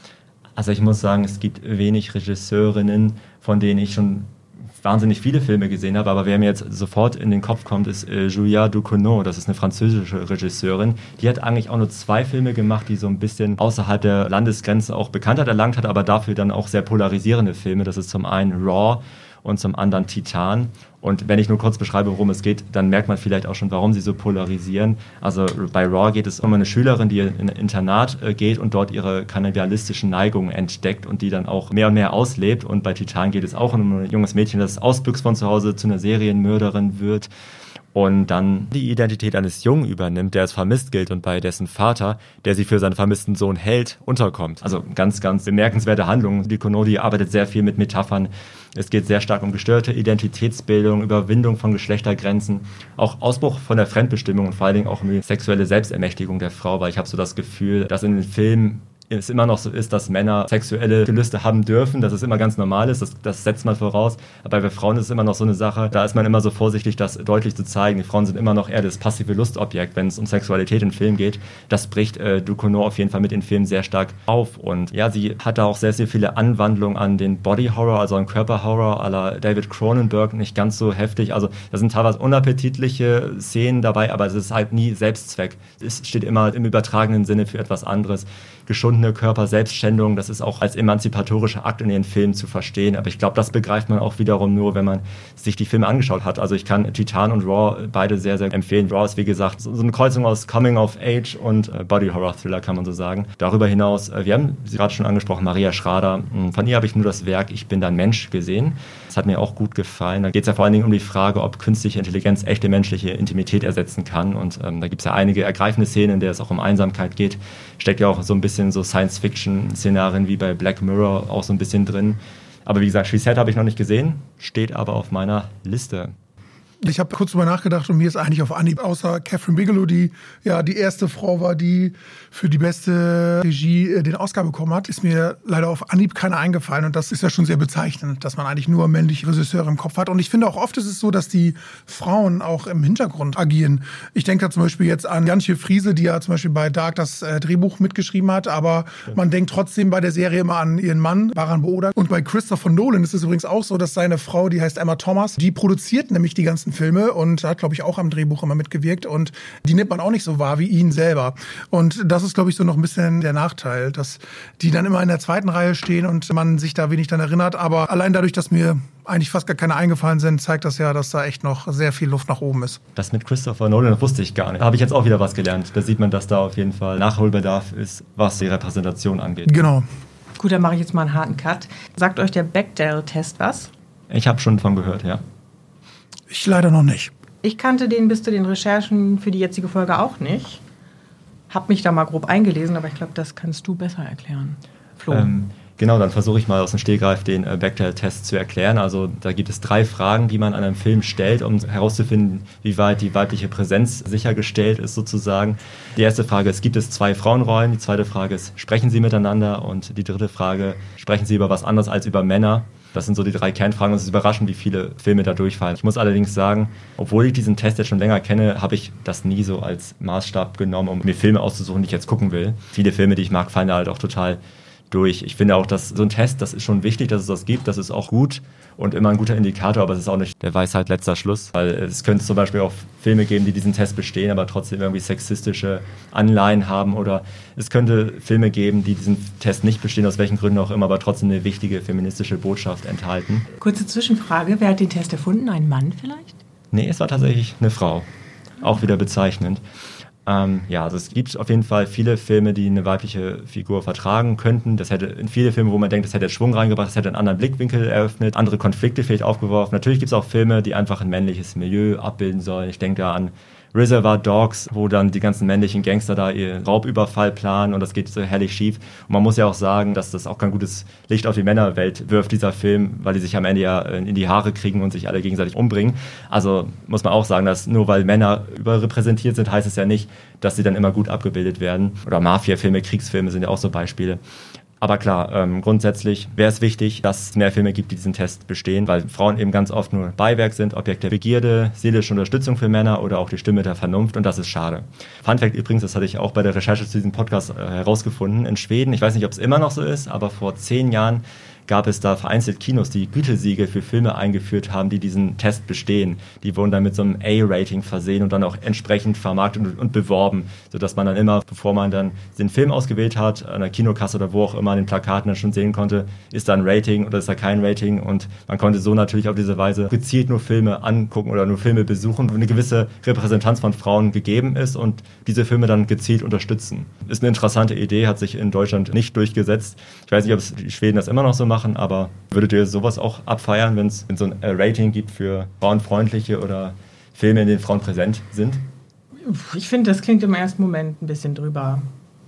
Also ich muss sagen, es gibt wenig Regisseurinnen, von denen ich schon wahnsinnig viele Filme gesehen habe, aber wer mir jetzt sofort in den Kopf kommt, ist Julia Ducournau. Das ist eine französische Regisseurin. Die hat eigentlich auch nur 2 Filme gemacht, die so ein bisschen außerhalb der Landesgrenze auch Bekanntheit erlangt hat, aber dafür dann auch sehr polarisierende Filme. Das ist zum einen Raw und zum anderen Titan. Und wenn ich nur kurz beschreibe, worum es geht, dann merkt man vielleicht auch schon, warum sie so polarisieren. Also bei Raw geht es um eine Schülerin, die in ein Internat geht und dort ihre kannibalistischen Neigungen entdeckt und die dann auch mehr und mehr auslebt. Und bei Titan geht es auch um ein junges Mädchen, das ausbüchst von zu Hause zu einer Serienmörderin wird und dann die Identität eines Jungen übernimmt, der als vermisst gilt und bei dessen Vater, der sie für seinen vermissten Sohn hält, unterkommt. Also ganz, ganz bemerkenswerte Handlung. Ducournau, die arbeitet sehr viel mit Metaphern. Es geht sehr stark um gestörte Identitätsbildung, Überwindung von Geschlechtergrenzen, auch Ausbruch von der Fremdbestimmung und vor allen Dingen auch um die sexuelle Selbstermächtigung der Frau, weil ich habe so das Gefühl, dass in den Filmen es immer noch so ist, dass Männer sexuelle Gelüste haben dürfen, dass es immer ganz normal ist, das setzt man voraus. Aber bei Frauen ist es immer noch so eine Sache, da ist man immer so vorsichtig, das deutlich zu zeigen. Die Frauen sind immer noch eher das passive Lustobjekt, wenn es um Sexualität in Filmen geht. Das bricht Ducournau auf jeden Fall mit den Filmen sehr stark auf. Und ja, sie hat da auch sehr, sehr viele Anwandlungen an den Body-Horror, also an Körper-Horror à la David Cronenberg, nicht ganz so heftig. Also da sind teilweise unappetitliche Szenen dabei, aber es ist halt nie Selbstzweck. Es steht immer im übertragenen Sinne für etwas anderes. Geschundene Körper, Selbstschändung, das ist auch als emanzipatorischer Akt in den Filmen zu verstehen. Aber ich glaube, das begreift man auch wiederum nur, wenn man sich die Filme angeschaut hat. Also ich kann Titan und Raw beide sehr, sehr empfehlen. Raw ist, wie gesagt, so eine Kreuzung aus Coming of Age und Body-Horror-Thriller, kann man so sagen. Darüber hinaus, wir haben sie gerade schon angesprochen, Maria Schrader. Von ihr habe ich nur das Werk Ich bin dein Mensch gesehen. Das hat mir auch gut gefallen. Da geht es ja vor allen Dingen um die Frage, ob künstliche Intelligenz echte menschliche Intimität ersetzen kann. Und da gibt es ja einige ergreifende Szenen, in der es auch um Einsamkeit geht. Steckt ja auch so ein bisschen so Science-Fiction-Szenarien wie bei Black Mirror auch so ein bisschen drin. Aber wie gesagt, She Said habe ich noch nicht gesehen, steht aber auf meiner Liste. Ich habe kurz drüber nachgedacht und mir ist eigentlich auf Anhieb, außer Catherine Bigelow, die ja die erste Frau war, die für die beste Regie den Oscar bekommen hat, ist mir leider auf Anhieb keine eingefallen. Und das ist ja schon sehr bezeichnend, dass man eigentlich nur männliche Regisseure im Kopf hat. Und ich finde auch oft ist es so, dass die Frauen auch im Hintergrund agieren. Ich denke da zum Beispiel jetzt an Jantje Friese, die ja zum Beispiel bei Dark das Drehbuch mitgeschrieben hat. Aber man denkt trotzdem bei der Serie immer an ihren Mann, Baran Booda. Und bei Christopher Nolan ist es übrigens auch so, dass seine Frau, die heißt Emma Thomas, die produziert nämlich die ganzen Filme und hat, glaube ich, auch am Drehbuch immer mitgewirkt und die nimmt man auch nicht so wahr wie ihn selber. Und das ist, glaube ich, so noch ein bisschen der Nachteil, dass die dann immer in der zweiten Reihe stehen und man sich da wenig dann erinnert. Aber allein dadurch, dass mir eigentlich fast gar keine eingefallen sind, zeigt das ja, dass da echt noch sehr viel Luft nach oben ist. Das mit Christopher Nolan wusste ich gar nicht. Da habe ich jetzt auch wieder was gelernt. Da sieht man, dass da auf jeden Fall Nachholbedarf ist, was die Repräsentation angeht. Genau. Gut, dann mache ich jetzt mal einen harten Cut. Sagt euch der Bechdel-Test was? Ich habe schon davon gehört, ja. Ich leider noch nicht. Ich kannte den bis zu den Recherchen für die jetzige Folge auch nicht. Hab mich da mal grob eingelesen, aber ich glaube, das kannst du besser erklären. Flo. Genau, dann versuche ich mal aus dem Stegreif den Bechdel-Test zu erklären. Also da gibt es 3 Fragen, die man an einem Film stellt, um herauszufinden, wie weit die weibliche Präsenz sichergestellt ist sozusagen. Die erste Frage ist, gibt es 2 Frauenrollen? Die zweite Frage ist, sprechen sie miteinander? Und die dritte Frage, sprechen sie über was anderes als über Männer? Das sind so die 3 Kernfragen und es ist überraschend, wie viele Filme da durchfallen. Ich muss allerdings sagen, obwohl ich diesen Test jetzt schon länger kenne, habe ich das nie so als Maßstab genommen, um mir Filme auszusuchen, die ich jetzt gucken will. Viele Filme, die ich mag, fallen da halt auch total durch. Ich finde auch, dass so ein Test, das ist schon wichtig, dass es das gibt, das ist auch gut und immer ein guter Indikator, aber es ist auch nicht der Weisheit letzter Schluss, weil es könnte zum Beispiel auch Filme geben, die diesen Test bestehen, aber trotzdem irgendwie sexistische Anleihen haben, oder es könnte Filme geben, die diesen Test nicht bestehen, aus welchen Gründen auch immer, aber trotzdem eine wichtige feministische Botschaft enthalten. Kurze Zwischenfrage, wer hat den Test erfunden? Ein Mann vielleicht? Nee, es war tatsächlich eine Frau. Auch wieder bezeichnend. Also es gibt auf jeden Fall viele Filme, die eine weibliche Figur vertragen könnten. Das hätte in viele Filme, wo man denkt, das hätte Schwung reingebracht, das hätte einen anderen Blickwinkel eröffnet, andere Konflikte vielleicht aufgeworfen. Natürlich gibt es auch Filme, die einfach ein männliches Milieu abbilden sollen. Ich denke da an Reservoir Dogs, wo dann die ganzen männlichen Gangster da ihren Raubüberfall planen und das geht so herrlich schief. Und man muss ja auch sagen, dass das auch kein gutes Licht auf die Männerwelt wirft, dieser Film, weil die sich am Ende ja in die Haare kriegen und sich alle gegenseitig umbringen. Also muss man auch sagen, dass nur weil Männer überrepräsentiert sind, heißt es ja nicht, dass sie dann immer gut abgebildet werden. Oder Mafia-Filme, Kriegsfilme sind ja auch so Beispiele. Aber klar, grundsätzlich wäre es wichtig, dass es mehr Filme gibt, die diesen Test bestehen, weil Frauen eben ganz oft nur Beiwerk sind, Objekt der Begierde, seelische Unterstützung für Männer oder auch die Stimme der Vernunft, und das ist schade. Fun Fact übrigens, das hatte ich auch bei der Recherche zu diesem Podcast herausgefunden, in Schweden, ich weiß nicht, ob es immer noch so ist, aber vor 10 Jahren gab es da vereinzelt Kinos, die Gütesiegel für Filme eingeführt haben, die diesen Test bestehen. Die wurden dann mit so einem A-Rating versehen und dann auch entsprechend vermarktet und beworben, sodass man dann immer, bevor man dann den Film ausgewählt hat, an der Kinokasse oder wo auch immer, an den Plakaten dann schon sehen konnte, ist da ein Rating oder ist da kein Rating, und man konnte so natürlich auf diese Weise gezielt nur Filme angucken oder nur Filme besuchen, wo eine gewisse Repräsentanz von Frauen gegeben ist und diese Filme dann gezielt unterstützen. Ist eine interessante Idee, hat sich in Deutschland nicht durchgesetzt. Ich weiß nicht, ob die Schweden das immer noch so machen, aber würdet ihr sowas auch abfeiern, wenn es so ein Rating gibt für frauenfreundliche oder Filme, in denen Frauen präsent sind? Ich finde, das klingt im ersten Moment ein bisschen drüber.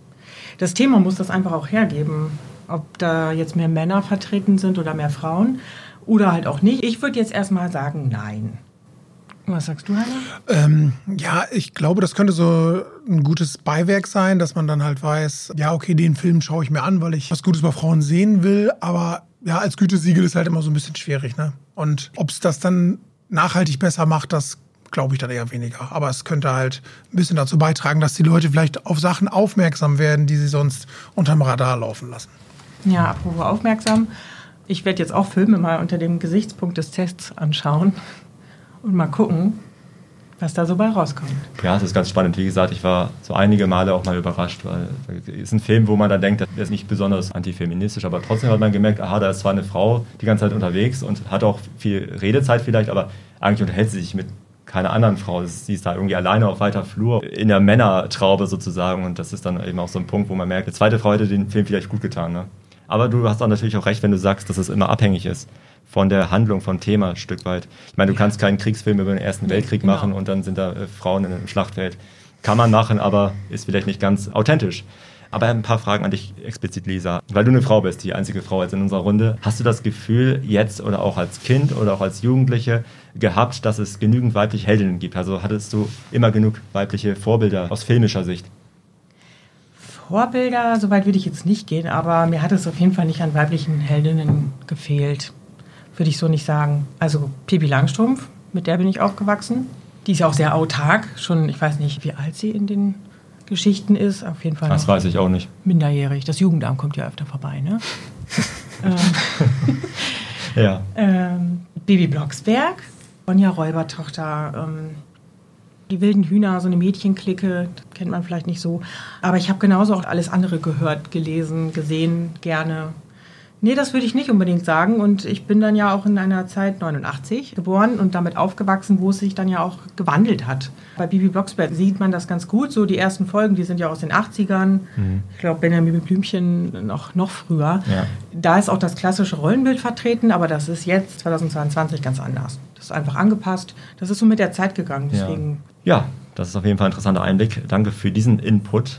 Das Thema muss das einfach auch hergeben, ob da jetzt mehr Männer vertreten sind oder mehr Frauen oder halt auch nicht. Ich würde jetzt erstmal sagen, nein. Was sagst du, Heiner? Ja, ich glaube, das könnte so ein gutes Beiwerk sein, dass man dann halt weiß, ja, okay, den Film schaue ich mir an, weil ich was Gutes über Frauen sehen will, aber ja, als Gütesiegel ist halt immer so ein bisschen schwierig, ne? Und ob es das dann nachhaltig besser macht, das glaube ich dann eher weniger. Aber es könnte halt ein bisschen dazu beitragen, dass die Leute vielleicht auf Sachen aufmerksam werden, die sie sonst unterm Radar laufen lassen. Ja, apropos aufmerksam. Ich werde jetzt auch Filme mal unter dem Gesichtspunkt des Tests anschauen und mal gucken, was da so bei rauskommt. Ja, es ist ganz spannend. Wie gesagt, ich war so einige Male auch mal überrascht, weil es ist ein Film, wo man dann denkt, der ist nicht besonders antifeministisch, aber trotzdem hat man gemerkt, aha, da ist zwar eine Frau die ganze Zeit unterwegs und hat auch viel Redezeit vielleicht, aber eigentlich unterhält sie sich mit keiner anderen Frau. Sie ist da irgendwie alleine auf weiter Flur in der Männertraube sozusagen, und das ist dann eben auch so ein Punkt, wo man merkt, eine zweite Frau hätte den Film vielleicht gut getan. Ne? Aber du hast dann natürlich auch recht, wenn du sagst, dass es immer abhängig ist von der Handlung, vom Thema ein Stück weit. Ich meine, du kannst keinen Kriegsfilm über den Ersten Weltkrieg machen und dann sind da Frauen in einem Schlachtfeld. Kann man machen, aber ist vielleicht nicht ganz authentisch. Aber ein paar Fragen an dich explizit, Lisa. Weil du eine Frau bist, die einzige Frau jetzt in unserer Runde. Hast du das Gefühl jetzt oder auch als Kind oder auch als Jugendliche gehabt, dass es genügend weibliche Heldinnen gibt? Also hattest du immer genug weibliche Vorbilder aus filmischer Sicht? Vorbilder, soweit würde ich jetzt nicht gehen, aber mir hat es auf jeden Fall nicht an weiblichen Heldinnen gefehlt. Würde ich so nicht sagen. Also Pippi Langstrumpf, mit der bin ich aufgewachsen. Die ist ja auch sehr autark. Schon, ich weiß nicht, wie alt sie in den Geschichten ist. Auf jeden Fall. Das weiß ich auch nicht. Minderjährig. Das Jugendamt kommt ja öfter vorbei, ne? Ja. Bibi Blocksberg, Sonja Räubertochter, die wilden Hühner, so eine Mädchenklicke, kennt man vielleicht nicht so. Aber ich habe genauso auch alles andere gehört, gelesen, gesehen, gerne. Nee, das würde ich nicht unbedingt sagen. Und ich bin dann ja auch in einer Zeit 89 geboren und damit aufgewachsen, wo es sich dann ja auch gewandelt hat. Bei Bibi Blocksberg sieht man das ganz gut. So die ersten Folgen, die sind ja aus den 80ern. Ich glaube, Benjamin Blümchen noch früher. Ja. Da ist auch das klassische Rollenbild vertreten, aber das ist jetzt 2022 ganz anders. Das ist einfach angepasst. Das ist so mit der Zeit gegangen. Deswegen ja, das ist auf jeden Fall ein interessanter Einblick. Danke für diesen Input.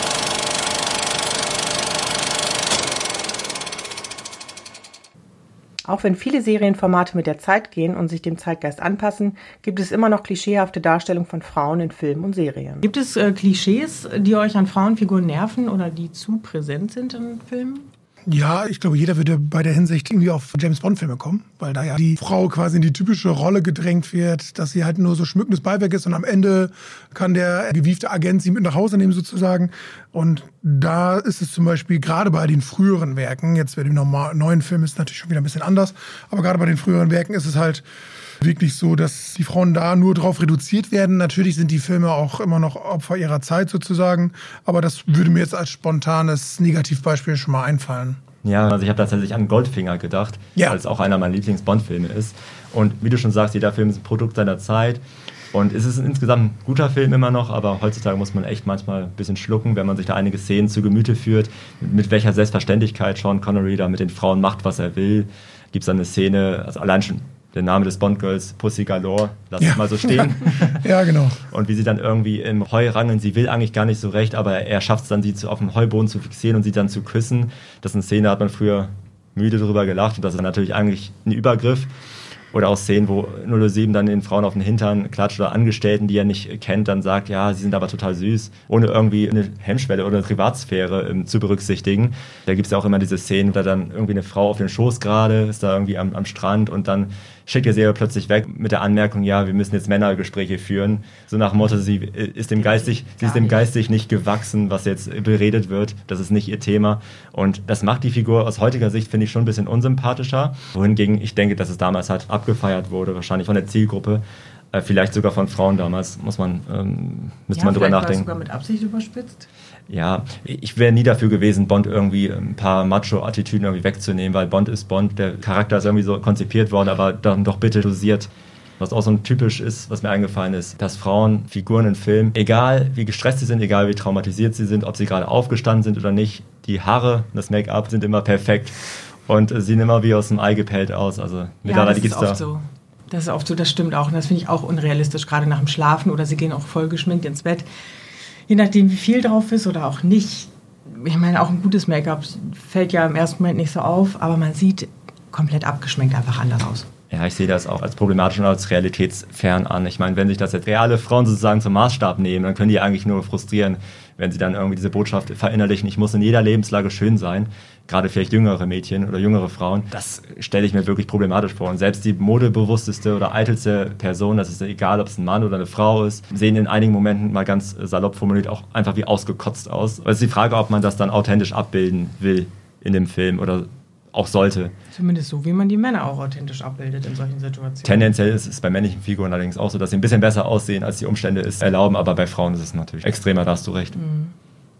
Auch wenn viele Serienformate mit der Zeit gehen und sich dem Zeitgeist anpassen, gibt es immer noch klischeehafte Darstellungen von Frauen in Filmen und Serien. Gibt es Klischees, die euch an Frauenfiguren nerven oder die zu präsent sind in Filmen? Ja, ich glaube, jeder würde bei der Hinsicht irgendwie auf James-Bond-Filme kommen, weil da ja die Frau quasi in die typische Rolle gedrängt wird, dass sie halt nur so schmückendes Beiwerk ist und am Ende kann der gewiefte Agent sie mit nach Hause nehmen sozusagen. Und da ist es zum Beispiel gerade bei den früheren Werken, jetzt bei dem neuen Film ist es natürlich schon wieder ein bisschen anders, aber gerade bei den früheren Werken ist es halt wirklich so, dass die Frauen da nur drauf reduziert werden. Natürlich sind die Filme auch immer noch Opfer ihrer Zeit sozusagen, aber das würde mir jetzt als spontanes Negativbeispiel schon mal einfallen. Ja, also ich habe tatsächlich an Goldfinger gedacht, weil es auch einer meiner Lieblings-Bond-Filme ist. Und wie du schon sagst, jeder Film ist ein Produkt seiner Zeit. Und es ist insgesamt ein guter Film immer noch, aber heutzutage muss man echt manchmal ein bisschen schlucken, wenn man sich da einige Szenen zu Gemüte führt, mit welcher Selbstverständlichkeit Sean Connery da mit den Frauen macht, was er will. Gibt es da eine Szene, also allein schon der Name des Bond-Girls, Pussy Galore, lass es mal so stehen. Ja, genau. Und wie sie dann irgendwie im Heu rangeln, sie will eigentlich gar nicht so recht, aber er schafft es dann, sie auf dem Heuboden zu fixieren und sie dann zu küssen. Das ist eine Szene, da hat man früher müde drüber gelacht und das ist natürlich eigentlich ein Übergriff. Oder auch Szenen, wo 007 dann den Frauen auf den Hintern klatscht oder Angestellten, die er nicht kennt, dann sagt, ja, sie sind aber total süß, ohne irgendwie eine Hemmschwelle oder eine Privatsphäre zu berücksichtigen. Da gibt es ja auch immer diese Szenen, da dann irgendwie eine Frau auf den Schoß gerade ist, da irgendwie am Strand und dann schickt er sie aber plötzlich weg mit der Anmerkung, ja, wir müssen jetzt Männergespräche führen. So nach dem Motto, sie ist dem geistig nicht gewachsen, was jetzt beredet wird. Das ist nicht ihr Thema. Und das macht die Figur aus heutiger Sicht, finde ich, schon ein bisschen unsympathischer. Wohingegen ich denke, dass es damals halt abgefeiert wurde, wahrscheinlich von der Zielgruppe. Vielleicht sogar von Frauen damals, müsste man drüber nachdenken. War es sogar mit Absicht überspitzt? Ja, ich wäre nie dafür gewesen, Bond irgendwie ein paar Macho-Attitüden irgendwie wegzunehmen, weil Bond ist Bond, der Charakter ist irgendwie so konzipiert worden, aber dann doch bitte dosiert. Was auch so ein typisch ist, was mir eingefallen ist, dass Frauen, Figuren in Filmen, egal wie gestresst sie sind, egal wie traumatisiert sie sind, ob sie gerade aufgestanden sind oder nicht, die Haare, das Make-up sind immer perfekt und sehen immer wie aus dem Ei gepellt aus. Also mittlerweile gibt's da. So. Das ist oft so, das stimmt auch. Und das finde ich auch unrealistisch, gerade nach dem Schlafen oder sie gehen auch voll geschminkt ins Bett. Je nachdem, wie viel drauf ist oder auch nicht. Ich meine, auch ein gutes Make-up fällt ja im ersten Moment nicht so auf, aber man sieht komplett abgeschminkt einfach anders aus. Ja, ich sehe das auch als problematisch und als realitätsfern an. Ich meine, wenn sich das jetzt reale Frauen sozusagen zum Maßstab nehmen, dann können die eigentlich nur frustrieren, wenn sie dann irgendwie diese Botschaft verinnerlichen, ich muss in jeder Lebenslage schön sein, gerade vielleicht jüngere Mädchen oder jüngere Frauen. Das stelle ich mir wirklich problematisch vor. Und selbst die modebewussteste oder eitelste Person, das ist egal, ob es ein Mann oder eine Frau ist, sehen in einigen Momenten mal ganz salopp formuliert auch einfach wie ausgekotzt aus. Es ist die Frage, ob man das dann authentisch abbilden will in dem Film oder auch sollte. Zumindest so, wie man die Männer auch authentisch abbildet in solchen Situationen. Tendenziell ist es bei männlichen Figuren allerdings auch so, dass sie ein bisschen besser aussehen, als die Umstände es erlauben, aber bei Frauen ist es natürlich extremer, da hast du recht. Mhm.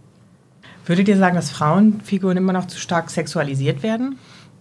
Würdet ihr sagen, dass Frauenfiguren immer noch zu stark sexualisiert werden?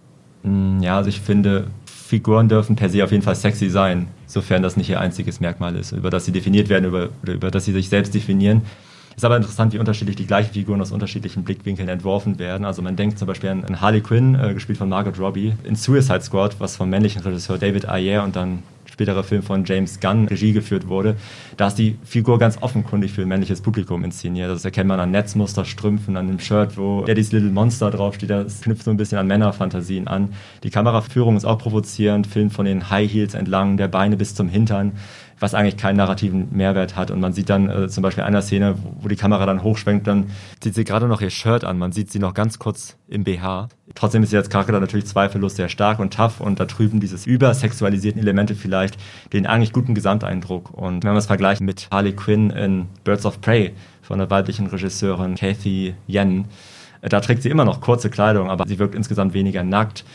Ja, also ich finde, Figuren dürfen per se auf jeden Fall sexy sein, sofern das nicht ihr einziges Merkmal ist, über das sie definiert werden, über das sie sich selbst definieren. Es ist aber interessant, wie unterschiedlich die gleichen Figuren aus unterschiedlichen Blickwinkeln entworfen werden. Also man denkt zum Beispiel an Harley Quinn, gespielt von Margot Robbie, in Suicide Squad, was vom männlichen Regisseur David Ayer und dann späterer Film von James Gunn Regie geführt wurde. Da ist die Figur ganz offenkundig für ein männliches Publikum inszeniert. Das erkennt man an Netzmuster, Strümpfen, an dem Shirt, wo Daddy's Little Monster draufsteht. Das knüpft so ein bisschen an Männerfantasien an. Die Kameraführung ist auch provozierend, filmt von den High Heels entlang der Beine bis zum Hintern, was eigentlich keinen narrativen Mehrwert hat. Und man sieht dann zum Beispiel in einer Szene, wo die Kamera dann hochschwenkt, dann zieht sie gerade noch ihr Shirt an. Man sieht sie noch ganz kurz im BH. Trotzdem ist sie als Charakter natürlich zweifellos sehr stark und tough und da trüben diese übersexualisierten Elemente vielleicht den eigentlich guten Gesamteindruck. Und wenn man es vergleicht mit Harley Quinn in Birds of Prey von der weiblichen Regisseurin Cathy Yan, da trägt sie immer noch kurze Kleidung, aber sie wirkt insgesamt weniger nackt.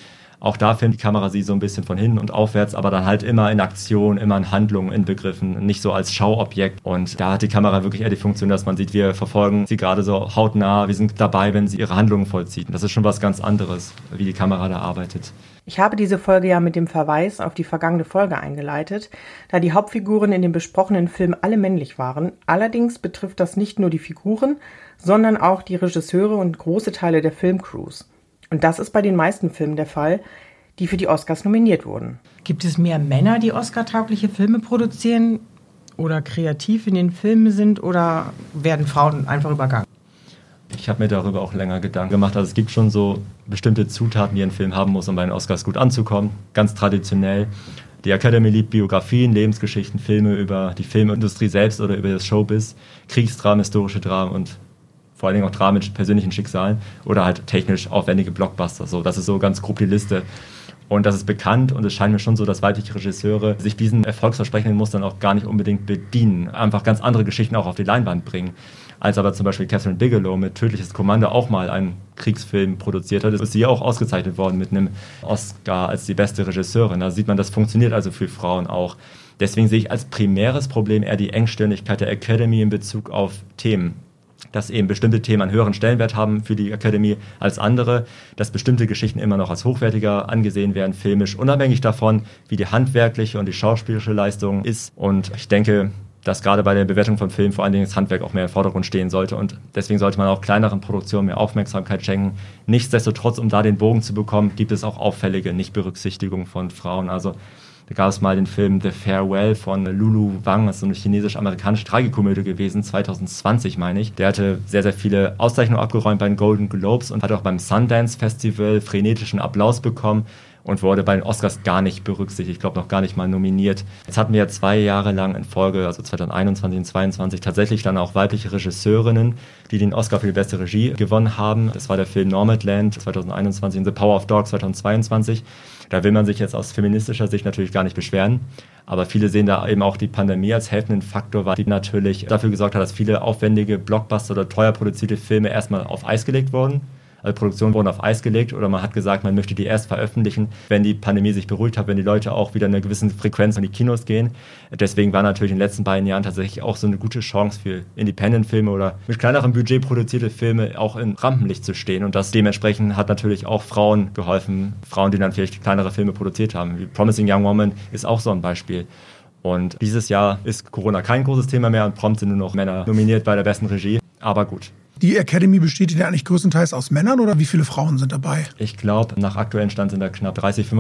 Auch da filmt die Kamera sie so ein bisschen von hinten und aufwärts, aber dann halt immer in Aktion, immer in Handlungen inbegriffen, nicht so als Schauobjekt. Und da hat die Kamera wirklich eher die Funktion, dass man sieht, wir verfolgen sie gerade so hautnah, wir sind dabei, wenn sie ihre Handlungen vollzieht. Das ist schon was ganz anderes, wie die Kamera da arbeitet. Ich habe diese Folge ja mit dem Verweis auf die vergangene Folge eingeleitet, da die Hauptfiguren in dem besprochenen Film alle männlich waren. Allerdings betrifft das nicht nur die Figuren, sondern auch die Regisseure und große Teile der Filmcrews. Und das ist bei den meisten Filmen der Fall, die für die Oscars nominiert wurden. Gibt es mehr Männer, die Oscar-taugliche Filme produzieren oder kreativ in den Filmen sind, oder werden Frauen einfach übergangen? Ich habe mir darüber auch länger Gedanken gemacht. Also es gibt schon so bestimmte Zutaten, die ein Film haben muss, um bei den Oscars gut anzukommen. Ganz traditionell. Die Academy liebt Biografien, Lebensgeschichten, Filme über die Filmindustrie selbst oder über das Showbiz, Kriegsdramen, historische Dramen und vor allen Dingen auch Dramen mit persönlichen Schicksalen oder halt technisch aufwendige Blockbuster. So, das ist so ganz grob die Liste. Und das ist bekannt und es scheint mir schon so, dass weibliche Regisseure sich diesen erfolgsversprechenden Mustern auch gar nicht unbedingt bedienen. Einfach ganz andere Geschichten auch auf die Leinwand bringen. Als aber zum Beispiel Catherine Bigelow mit Tödliches Kommando auch mal einen Kriegsfilm produziert hat, ist sie auch ausgezeichnet worden mit einem Oscar als die beste Regisseurin. Da sieht man, das funktioniert also für Frauen auch. Deswegen sehe ich als primäres Problem eher die Engstirnigkeit der Academy in Bezug auf Themen. Dass eben bestimmte Themen einen höheren Stellenwert haben für die Academy als andere, dass bestimmte Geschichten immer noch als hochwertiger angesehen werden, filmisch, unabhängig davon, wie die handwerkliche und die schauspielerische Leistung ist. Und ich denke, dass gerade bei der Bewertung von Filmen vor allen Dingen das Handwerk auch mehr im Vordergrund stehen sollte. Und deswegen sollte man auch kleineren Produktionen mehr Aufmerksamkeit schenken. Nichtsdestotrotz, um da den Bogen zu bekommen, gibt es auch auffällige Nichtberücksichtigung von Frauen. Also da gab es mal den Film The Farewell von Lulu Wang, das ist so eine chinesisch-amerikanische Tragikomödie gewesen, 2020 meine ich. Der hatte sehr, sehr viele Auszeichnungen abgeräumt bei den Golden Globes und hat auch beim Sundance Festival frenetischen Applaus bekommen und wurde bei den Oscars gar nicht berücksichtigt, ich glaube noch gar nicht mal nominiert. Jetzt hatten wir ja 2 Jahre lang in Folge, also 2021 und 2022, tatsächlich dann auch weibliche Regisseurinnen, die den Oscar für die beste Regie gewonnen haben. Das war der Film Nomadland 2021 und The Power of Dog 2022. Da will man sich jetzt aus feministischer Sicht natürlich gar nicht beschweren. Aber viele sehen da eben auch die Pandemie als helfenden Faktor, weil die natürlich dafür gesorgt hat, dass viele aufwendige Blockbuster oder teuer produzierte Filme erstmal auf Eis gelegt wurden. Also Produktionen wurden auf Eis gelegt oder man hat gesagt, man möchte die erst veröffentlichen, wenn die Pandemie sich beruhigt hat, wenn die Leute auch wieder in einer gewissen Frequenz in die Kinos gehen. Deswegen war natürlich in den letzten beiden Jahren tatsächlich auch so eine gute Chance für Independent-Filme oder mit kleinerem Budget produzierte Filme auch in Rampenlicht zu stehen. Und das dementsprechend hat natürlich auch Frauen geholfen, Frauen, die dann vielleicht kleinere Filme produziert haben. Wie Promising Young Woman ist auch so ein Beispiel. Und dieses Jahr ist Corona kein großes Thema mehr und prompt sind nur noch Männer nominiert bei der besten Regie. Aber gut. Die Academy besteht ja eigentlich größtenteils aus Männern oder wie viele Frauen sind dabei? Ich glaube, nach aktuellem Stand sind da knapp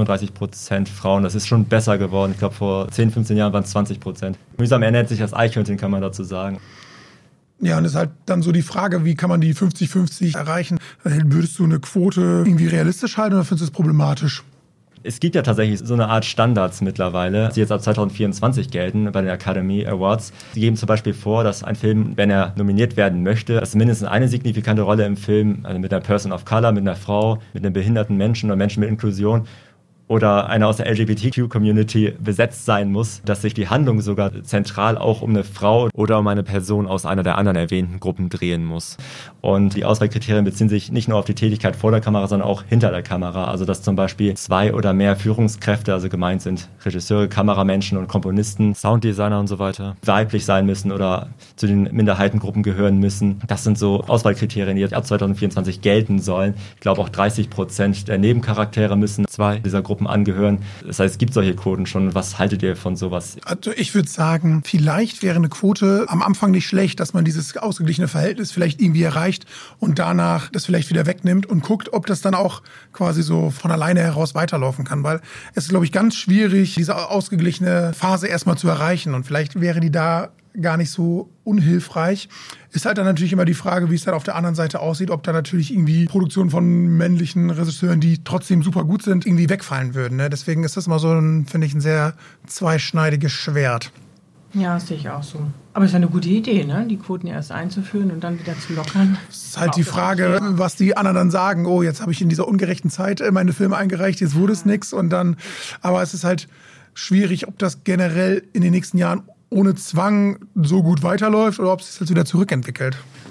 30-35% Frauen. Das ist schon besser geworden. Ich glaube, vor 10, 15 Jahren waren es 20%. Mühsam ernährt sich das Eichhörnchen, kann man dazu sagen. Ja, und es ist halt dann so die Frage, wie kann man die 50-50 erreichen? Würdest du eine Quote irgendwie realistisch halten oder findest du es problematisch? Es gibt ja tatsächlich so eine Art Standards mittlerweile, die jetzt ab 2024 gelten bei den Academy Awards. Sie geben zum Beispiel vor, dass ein Film, wenn er nominiert werden möchte, dass mindestens eine signifikante Rolle im Film, also mit einer Person of Color, mit einer Frau, mit einem behinderten Menschen oder Menschen mit Inklusion oder einer aus der LGBTQ-Community besetzt sein muss, dass sich die Handlung sogar zentral auch um eine Frau oder um eine Person aus einer der anderen erwähnten Gruppen drehen muss. Und die Auswahlkriterien beziehen sich nicht nur auf die Tätigkeit vor der Kamera, sondern auch hinter der Kamera. Also dass zum Beispiel 2 oder mehr Führungskräfte, also gemeint sind Regisseure, Kameramenschen und Komponisten, Sounddesigner und so weiter, weiblich sein müssen oder zu den Minderheitengruppen gehören müssen. Das sind so Auswahlkriterien, die ab 2024 gelten sollen. Ich glaube auch 30% der Nebencharaktere müssen 2 dieser Gruppen angehören. Das heißt, es gibt solche Quoten schon. Was haltet ihr von sowas? Also ich würde sagen, vielleicht wäre eine Quote am Anfang nicht schlecht, dass man dieses ausgeglichene Verhältnis vielleicht irgendwie erreicht und danach das vielleicht wieder wegnimmt und guckt, ob das dann auch quasi so von alleine heraus weiterlaufen kann. Weil es ist, glaube ich, ganz schwierig, diese ausgeglichene Phase erstmal zu erreichen. Und vielleicht wäre die da gar nicht so unhilfreich. Ist halt dann natürlich immer die Frage, wie es dann auf der anderen Seite aussieht, ob da natürlich irgendwie Produktionen von männlichen Regisseuren, die trotzdem super gut sind, irgendwie wegfallen würden. Ne? Deswegen ist das mal so, finde ich, ein sehr zweischneidiges Schwert. Ja, das sehe ich auch so. Aber es ist ja eine gute Idee, ne? Die Quoten erst einzuführen und dann wieder zu lockern. Es ist halt die Frage, was die anderen dann sagen. Oh, jetzt habe ich in dieser ungerechten Zeit meine Filme eingereicht, jetzt wurde es nichts. Und dann, aber es ist halt schwierig, ob das generell in den nächsten Jahren ohne Zwang so gut weiterläuft oder ob es sich jetzt wieder zurückentwickelt.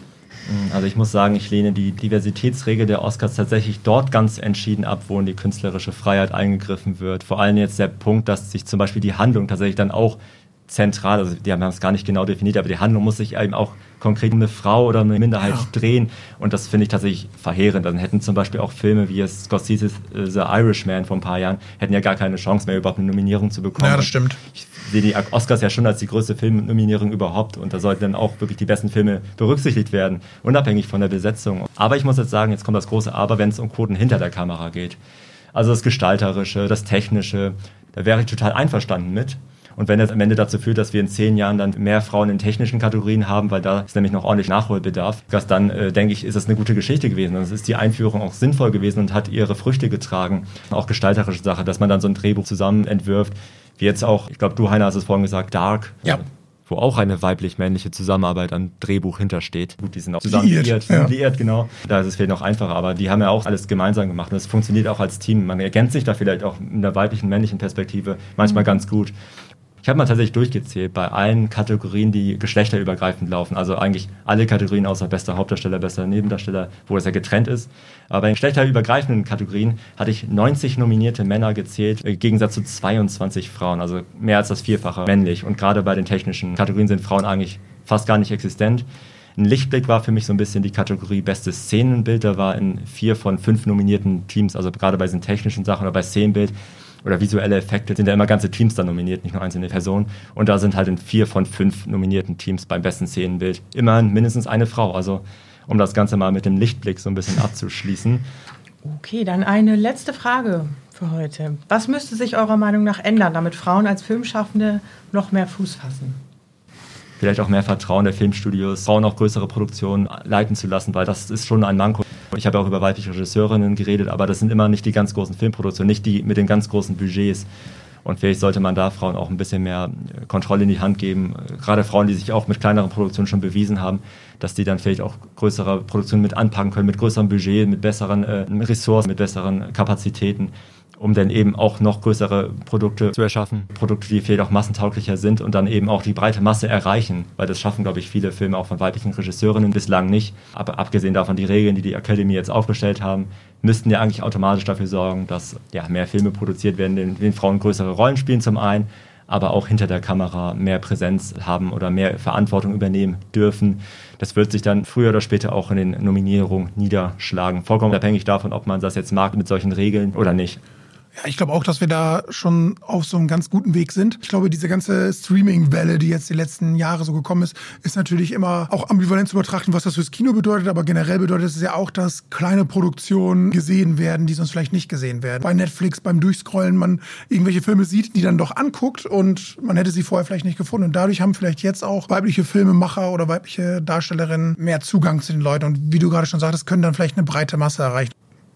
Also ich muss sagen, ich lehne die Diversitätsregel der Oscars tatsächlich dort ganz entschieden ab, wo in die künstlerische Freiheit eingegriffen wird. Vor allem jetzt der Punkt, dass sich zum Beispiel die Handlung tatsächlich dann auch zentral, also die haben es gar nicht genau definiert, aber die Handlung muss sich eben auch konkret um eine Frau oder eine Minderheit drehen und das finde ich tatsächlich verheerend. Dann hätten zum Beispiel auch Filme wie Scorsese's The Irishman vor ein paar Jahren, hätten ja gar keine Chance mehr, überhaupt eine Nominierung zu bekommen. Ja, das stimmt. Ich sehe die Oscars ja schon als die größte Filmnominierung überhaupt und da sollten dann auch wirklich die besten Filme berücksichtigt werden, unabhängig von der Besetzung. Aber ich muss jetzt sagen, jetzt kommt das große Aber, wenn es um Quoten hinter der Kamera geht. Also das Gestalterische, das Technische, da wäre ich total einverstanden mit. Und wenn das am Ende dazu führt, dass wir in 10 Jahren dann mehr Frauen in technischen Kategorien haben, weil da ist nämlich noch ordentlich Nachholbedarf, dann denke ich, ist das eine gute Geschichte gewesen. Und es ist die Einführung auch sinnvoll gewesen und hat ihre Früchte getragen. Auch gestalterische Sache, dass man dann so ein Drehbuch zusammen entwirft. Wie jetzt auch, ich glaube, du, Heiner, hast es vorhin gesagt, Dark. Ja. Wo auch eine weiblich-männliche Zusammenarbeit am Drehbuch hintersteht. Gut, die sind auch zusammen liiert, genau. Da ist es vielleicht noch einfacher, aber die haben ja auch alles gemeinsam gemacht und es funktioniert auch als Team. Man ergänzt sich da vielleicht auch in der weiblichen, männlichen Perspektive manchmal ganz gut. Ich habe mal tatsächlich durchgezählt bei allen Kategorien, die geschlechterübergreifend laufen. Also eigentlich alle Kategorien außer bester Hauptdarsteller, bester Nebendarsteller, wo es ja getrennt ist. Aber bei den geschlechterübergreifenden Kategorien hatte ich 90 nominierte Männer gezählt, im Gegensatz zu 22 Frauen. Also mehr als das Vierfache männlich. Und gerade bei den technischen Kategorien sind Frauen eigentlich fast gar nicht existent. Ein Lichtblick war für mich so ein bisschen die Kategorie Bestes Szenenbild. Da war in 4 von 5 nominierten Teams, also gerade bei diesen technischen Sachen oder bei Szenenbild, oder visuelle Effekte, sind ja immer ganze Teams dann nominiert, nicht nur einzelne Personen. Und da sind halt in 4 von 5 nominierten Teams beim besten Szenenbild immerhin mindestens eine Frau. Also um das Ganze mal mit dem Lichtblick so ein bisschen abzuschließen. Okay, dann eine letzte Frage für heute. Was müsste sich eurer Meinung nach ändern, damit Frauen als Filmschaffende noch mehr Fuß fassen? Vielleicht auch mehr Vertrauen der Filmstudios, Frauen auch größere Produktionen leiten zu lassen, weil das ist schon ein Manko. Ich habe auch über weibliche Regisseurinnen geredet, aber das sind immer nicht die ganz großen Filmproduktionen, nicht die mit den ganz großen Budgets. Und vielleicht sollte man da Frauen auch ein bisschen mehr Kontrolle in die Hand geben. Gerade Frauen, die sich auch mit kleineren Produktionen schon bewiesen haben, dass die dann vielleicht auch größere Produktionen mit anpacken können, mit größerem Budget, mit besseren Ressourcen, mit besseren Kapazitäten, um dann eben auch noch größere Produkte zu erschaffen. Produkte, die vielleicht auch massentauglicher sind und dann eben auch die breite Masse erreichen. Weil das schaffen, glaube ich, viele Filme auch von weiblichen Regisseurinnen bislang nicht. Aber abgesehen davon, die Regeln, die die Academy jetzt aufgestellt haben, müssten ja eigentlich automatisch dafür sorgen, dass mehr Filme produziert werden, in denen Frauen größere Rollen spielen zum einen, aber auch hinter der Kamera mehr Präsenz haben oder mehr Verantwortung übernehmen dürfen. Das wird sich dann früher oder später auch in den Nominierungen niederschlagen. Vollkommen abhängig davon, ob man das jetzt mag mit solchen Regeln oder nicht. Ja, ich glaube auch, dass wir da schon auf so einem ganz guten Weg sind. Ich glaube, diese ganze Streaming-Welle, die jetzt die letzten Jahre so gekommen ist, ist natürlich immer auch ambivalent zu betrachten, was das fürs Kino bedeutet. Aber generell bedeutet es ja auch, dass kleine Produktionen gesehen werden, die sonst vielleicht nicht gesehen werden. Bei Netflix beim Durchscrollen man irgendwelche Filme sieht, die dann doch anguckt und man hätte sie vorher vielleicht nicht gefunden. Und dadurch haben vielleicht jetzt auch weibliche Filmemacher oder weibliche Darstellerinnen mehr Zugang zu den Leuten. Und wie du gerade schon sagtest, können dann vielleicht eine breite Masse erreichen.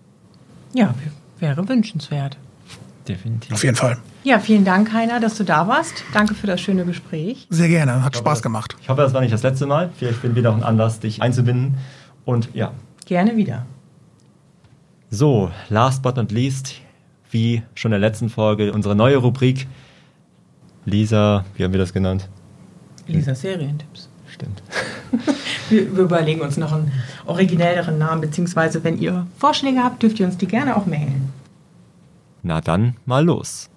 Ja, wäre wünschenswert. Definitiv. Auf jeden Fall. Ja, vielen Dank, Heiner, dass du da warst. Danke für das schöne Gespräch. Sehr gerne, hat Spaß gemacht. Ich hoffe, das war nicht das letzte Mal. Vielleicht finden wir noch einen Anlass, dich einzubinden. Und ja. Gerne wieder. So, last but not least, wie schon in der letzten Folge, unsere neue Rubrik Lisa, wie haben wir das genannt? Lisa Serientipps. Stimmt. Wir überlegen uns noch einen originelleren Namen, beziehungsweise wenn ihr Vorschläge habt, dürft ihr uns die gerne auch mailen. Na dann, mal los.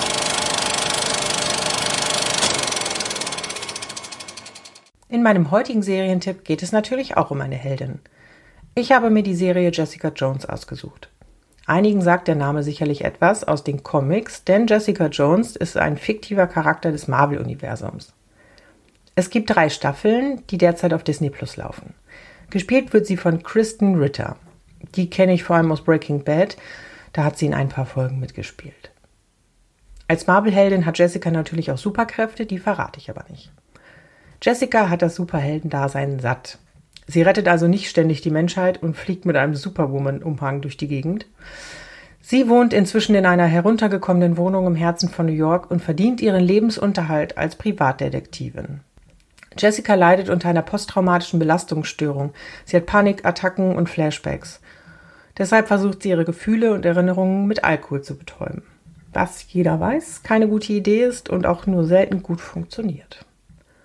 In meinem heutigen Serientipp geht es natürlich auch um eine Heldin. Ich habe mir die Serie Jessica Jones ausgesucht. Einigen sagt der Name sicherlich etwas aus den Comics, denn Jessica Jones ist ein fiktiver Charakter des Marvel-Universums. Es gibt 3 Staffeln, die derzeit auf Disney Plus laufen. Gespielt wird sie von Kristen Ritter. Die kenne ich vor allem aus Breaking Bad. Da hat sie in ein paar Folgen mitgespielt. Als Marvel-Heldin hat Jessica natürlich auch Superkräfte, die verrate ich aber nicht. Jessica hat das Superheldendasein satt. Sie rettet also nicht ständig die Menschheit und fliegt mit einem Superwoman-Umhang durch die Gegend. Sie wohnt inzwischen in einer heruntergekommenen Wohnung im Herzen von New York und verdient ihren Lebensunterhalt als Privatdetektivin. Jessica leidet unter einer posttraumatischen Belastungsstörung. Sie hat Panikattacken und Flashbacks. Deshalb versucht sie ihre Gefühle und Erinnerungen mit Alkohol zu betäuben. Was jeder weiß, keine gute Idee ist und auch nur selten gut funktioniert.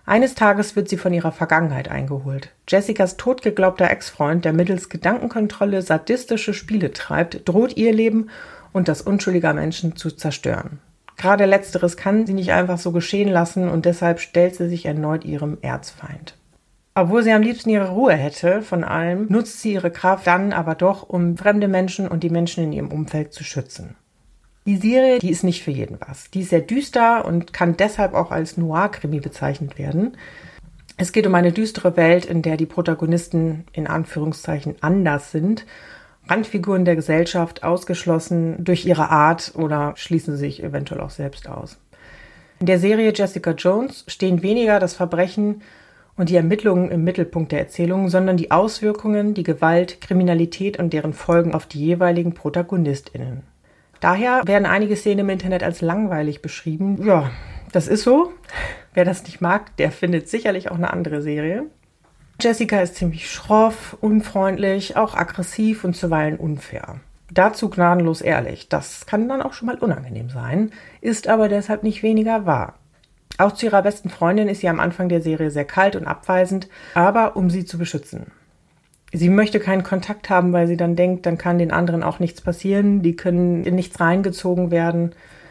Eines Tages wird sie von ihrer Vergangenheit eingeholt. Jessicas totgeglaubter Ex-Freund, der mittels Gedankenkontrolle sadistische Spiele treibt, droht ihr Leben und das unschuldiger Menschen zu zerstören. Gerade Letzteres kann sie nicht einfach so geschehen lassen und deshalb stellt sie sich erneut ihrem Erzfeind. Obwohl sie am liebsten ihre Ruhe hätte von allem, nutzt sie ihre Kraft dann aber doch, um fremde Menschen und die Menschen in ihrem Umfeld zu schützen. Die Serie, die ist nicht für jeden was. Die ist sehr düster und kann deshalb auch als Noir-Krimi bezeichnet werden. Es geht um eine düstere Welt, in der die Protagonisten in Anführungszeichen anders sind, Randfiguren der Gesellschaft, ausgeschlossen durch ihre Art oder schließen sich eventuell auch selbst aus. In der Serie Jessica Jones stehen weniger das Verbrechen und die Ermittlungen im Mittelpunkt der Erzählung, sondern die Auswirkungen, die Gewalt, Kriminalität und deren Folgen auf die jeweiligen ProtagonistInnen. Daher werden einige Szenen im Internet als langweilig beschrieben. Ja, das ist so. Wer das nicht mag, der findet sicherlich auch eine andere Serie. Jessica ist ziemlich schroff, unfreundlich, auch aggressiv und zuweilen unfair. Dazu gnadenlos ehrlich. Das kann dann auch schon mal unangenehm sein, ist aber deshalb nicht weniger wahr. Auch zu ihrer besten Freundin ist sie am Anfang der Serie sehr kalt und abweisend, aber um sie zu beschützen. Sie möchte keinen Kontakt haben, weil sie dann denkt, dann kann den anderen auch nichts passieren, die können in nichts reingezogen werden.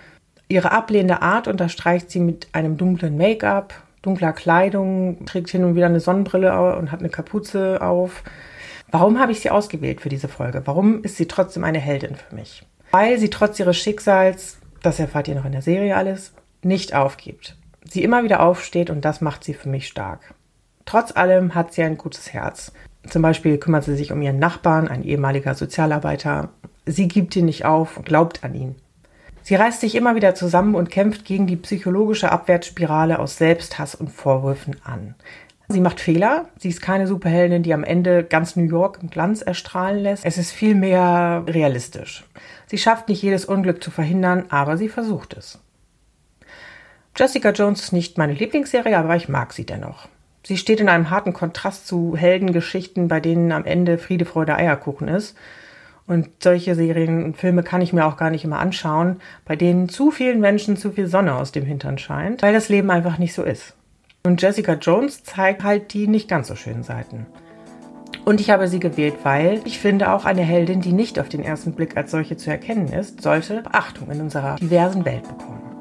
Ihre ablehnende Art unterstreicht sie mit einem dunklen Make-up, dunkler Kleidung, trägt hin und wieder eine Sonnenbrille und hat eine Kapuze auf. Warum habe ich sie ausgewählt für diese Folge? Warum ist sie trotzdem eine Heldin für mich? Weil sie trotz ihres Schicksals, das erfahrt ihr noch in der Serie alles, nicht aufgibt. Sie immer wieder aufsteht und das macht sie für mich stark. Trotz allem hat sie ein gutes Herz. Zum Beispiel kümmert sie sich um ihren Nachbarn, ein ehemaliger Sozialarbeiter. Sie gibt ihn nicht auf und glaubt an ihn. Sie reißt sich immer wieder zusammen und kämpft gegen die psychologische Abwärtsspirale aus Selbsthass und Vorwürfen an. Sie macht Fehler. Sie ist keine Superheldin, die am Ende ganz New York im Glanz erstrahlen lässt. Es ist vielmehr realistisch. Sie schafft nicht jedes Unglück zu verhindern, aber sie versucht es. Jessica Jones ist nicht meine Lieblingsserie, aber ich mag sie dennoch. Sie steht in einem harten Kontrast zu Heldengeschichten, bei denen am Ende Friede, Freude, Eierkuchen ist. Und solche Serien und Filme kann ich mir auch gar nicht immer anschauen, bei denen zu vielen Menschen zu viel Sonne aus dem Hintern scheint, weil das Leben einfach nicht so ist. Und Jessica Jones zeigt halt die nicht ganz so schönen Seiten. Und ich habe sie gewählt, weil ich finde, auch eine Heldin, die nicht auf den ersten Blick als solche zu erkennen ist, sollte Beachtung in unserer diversen Welt bekommen.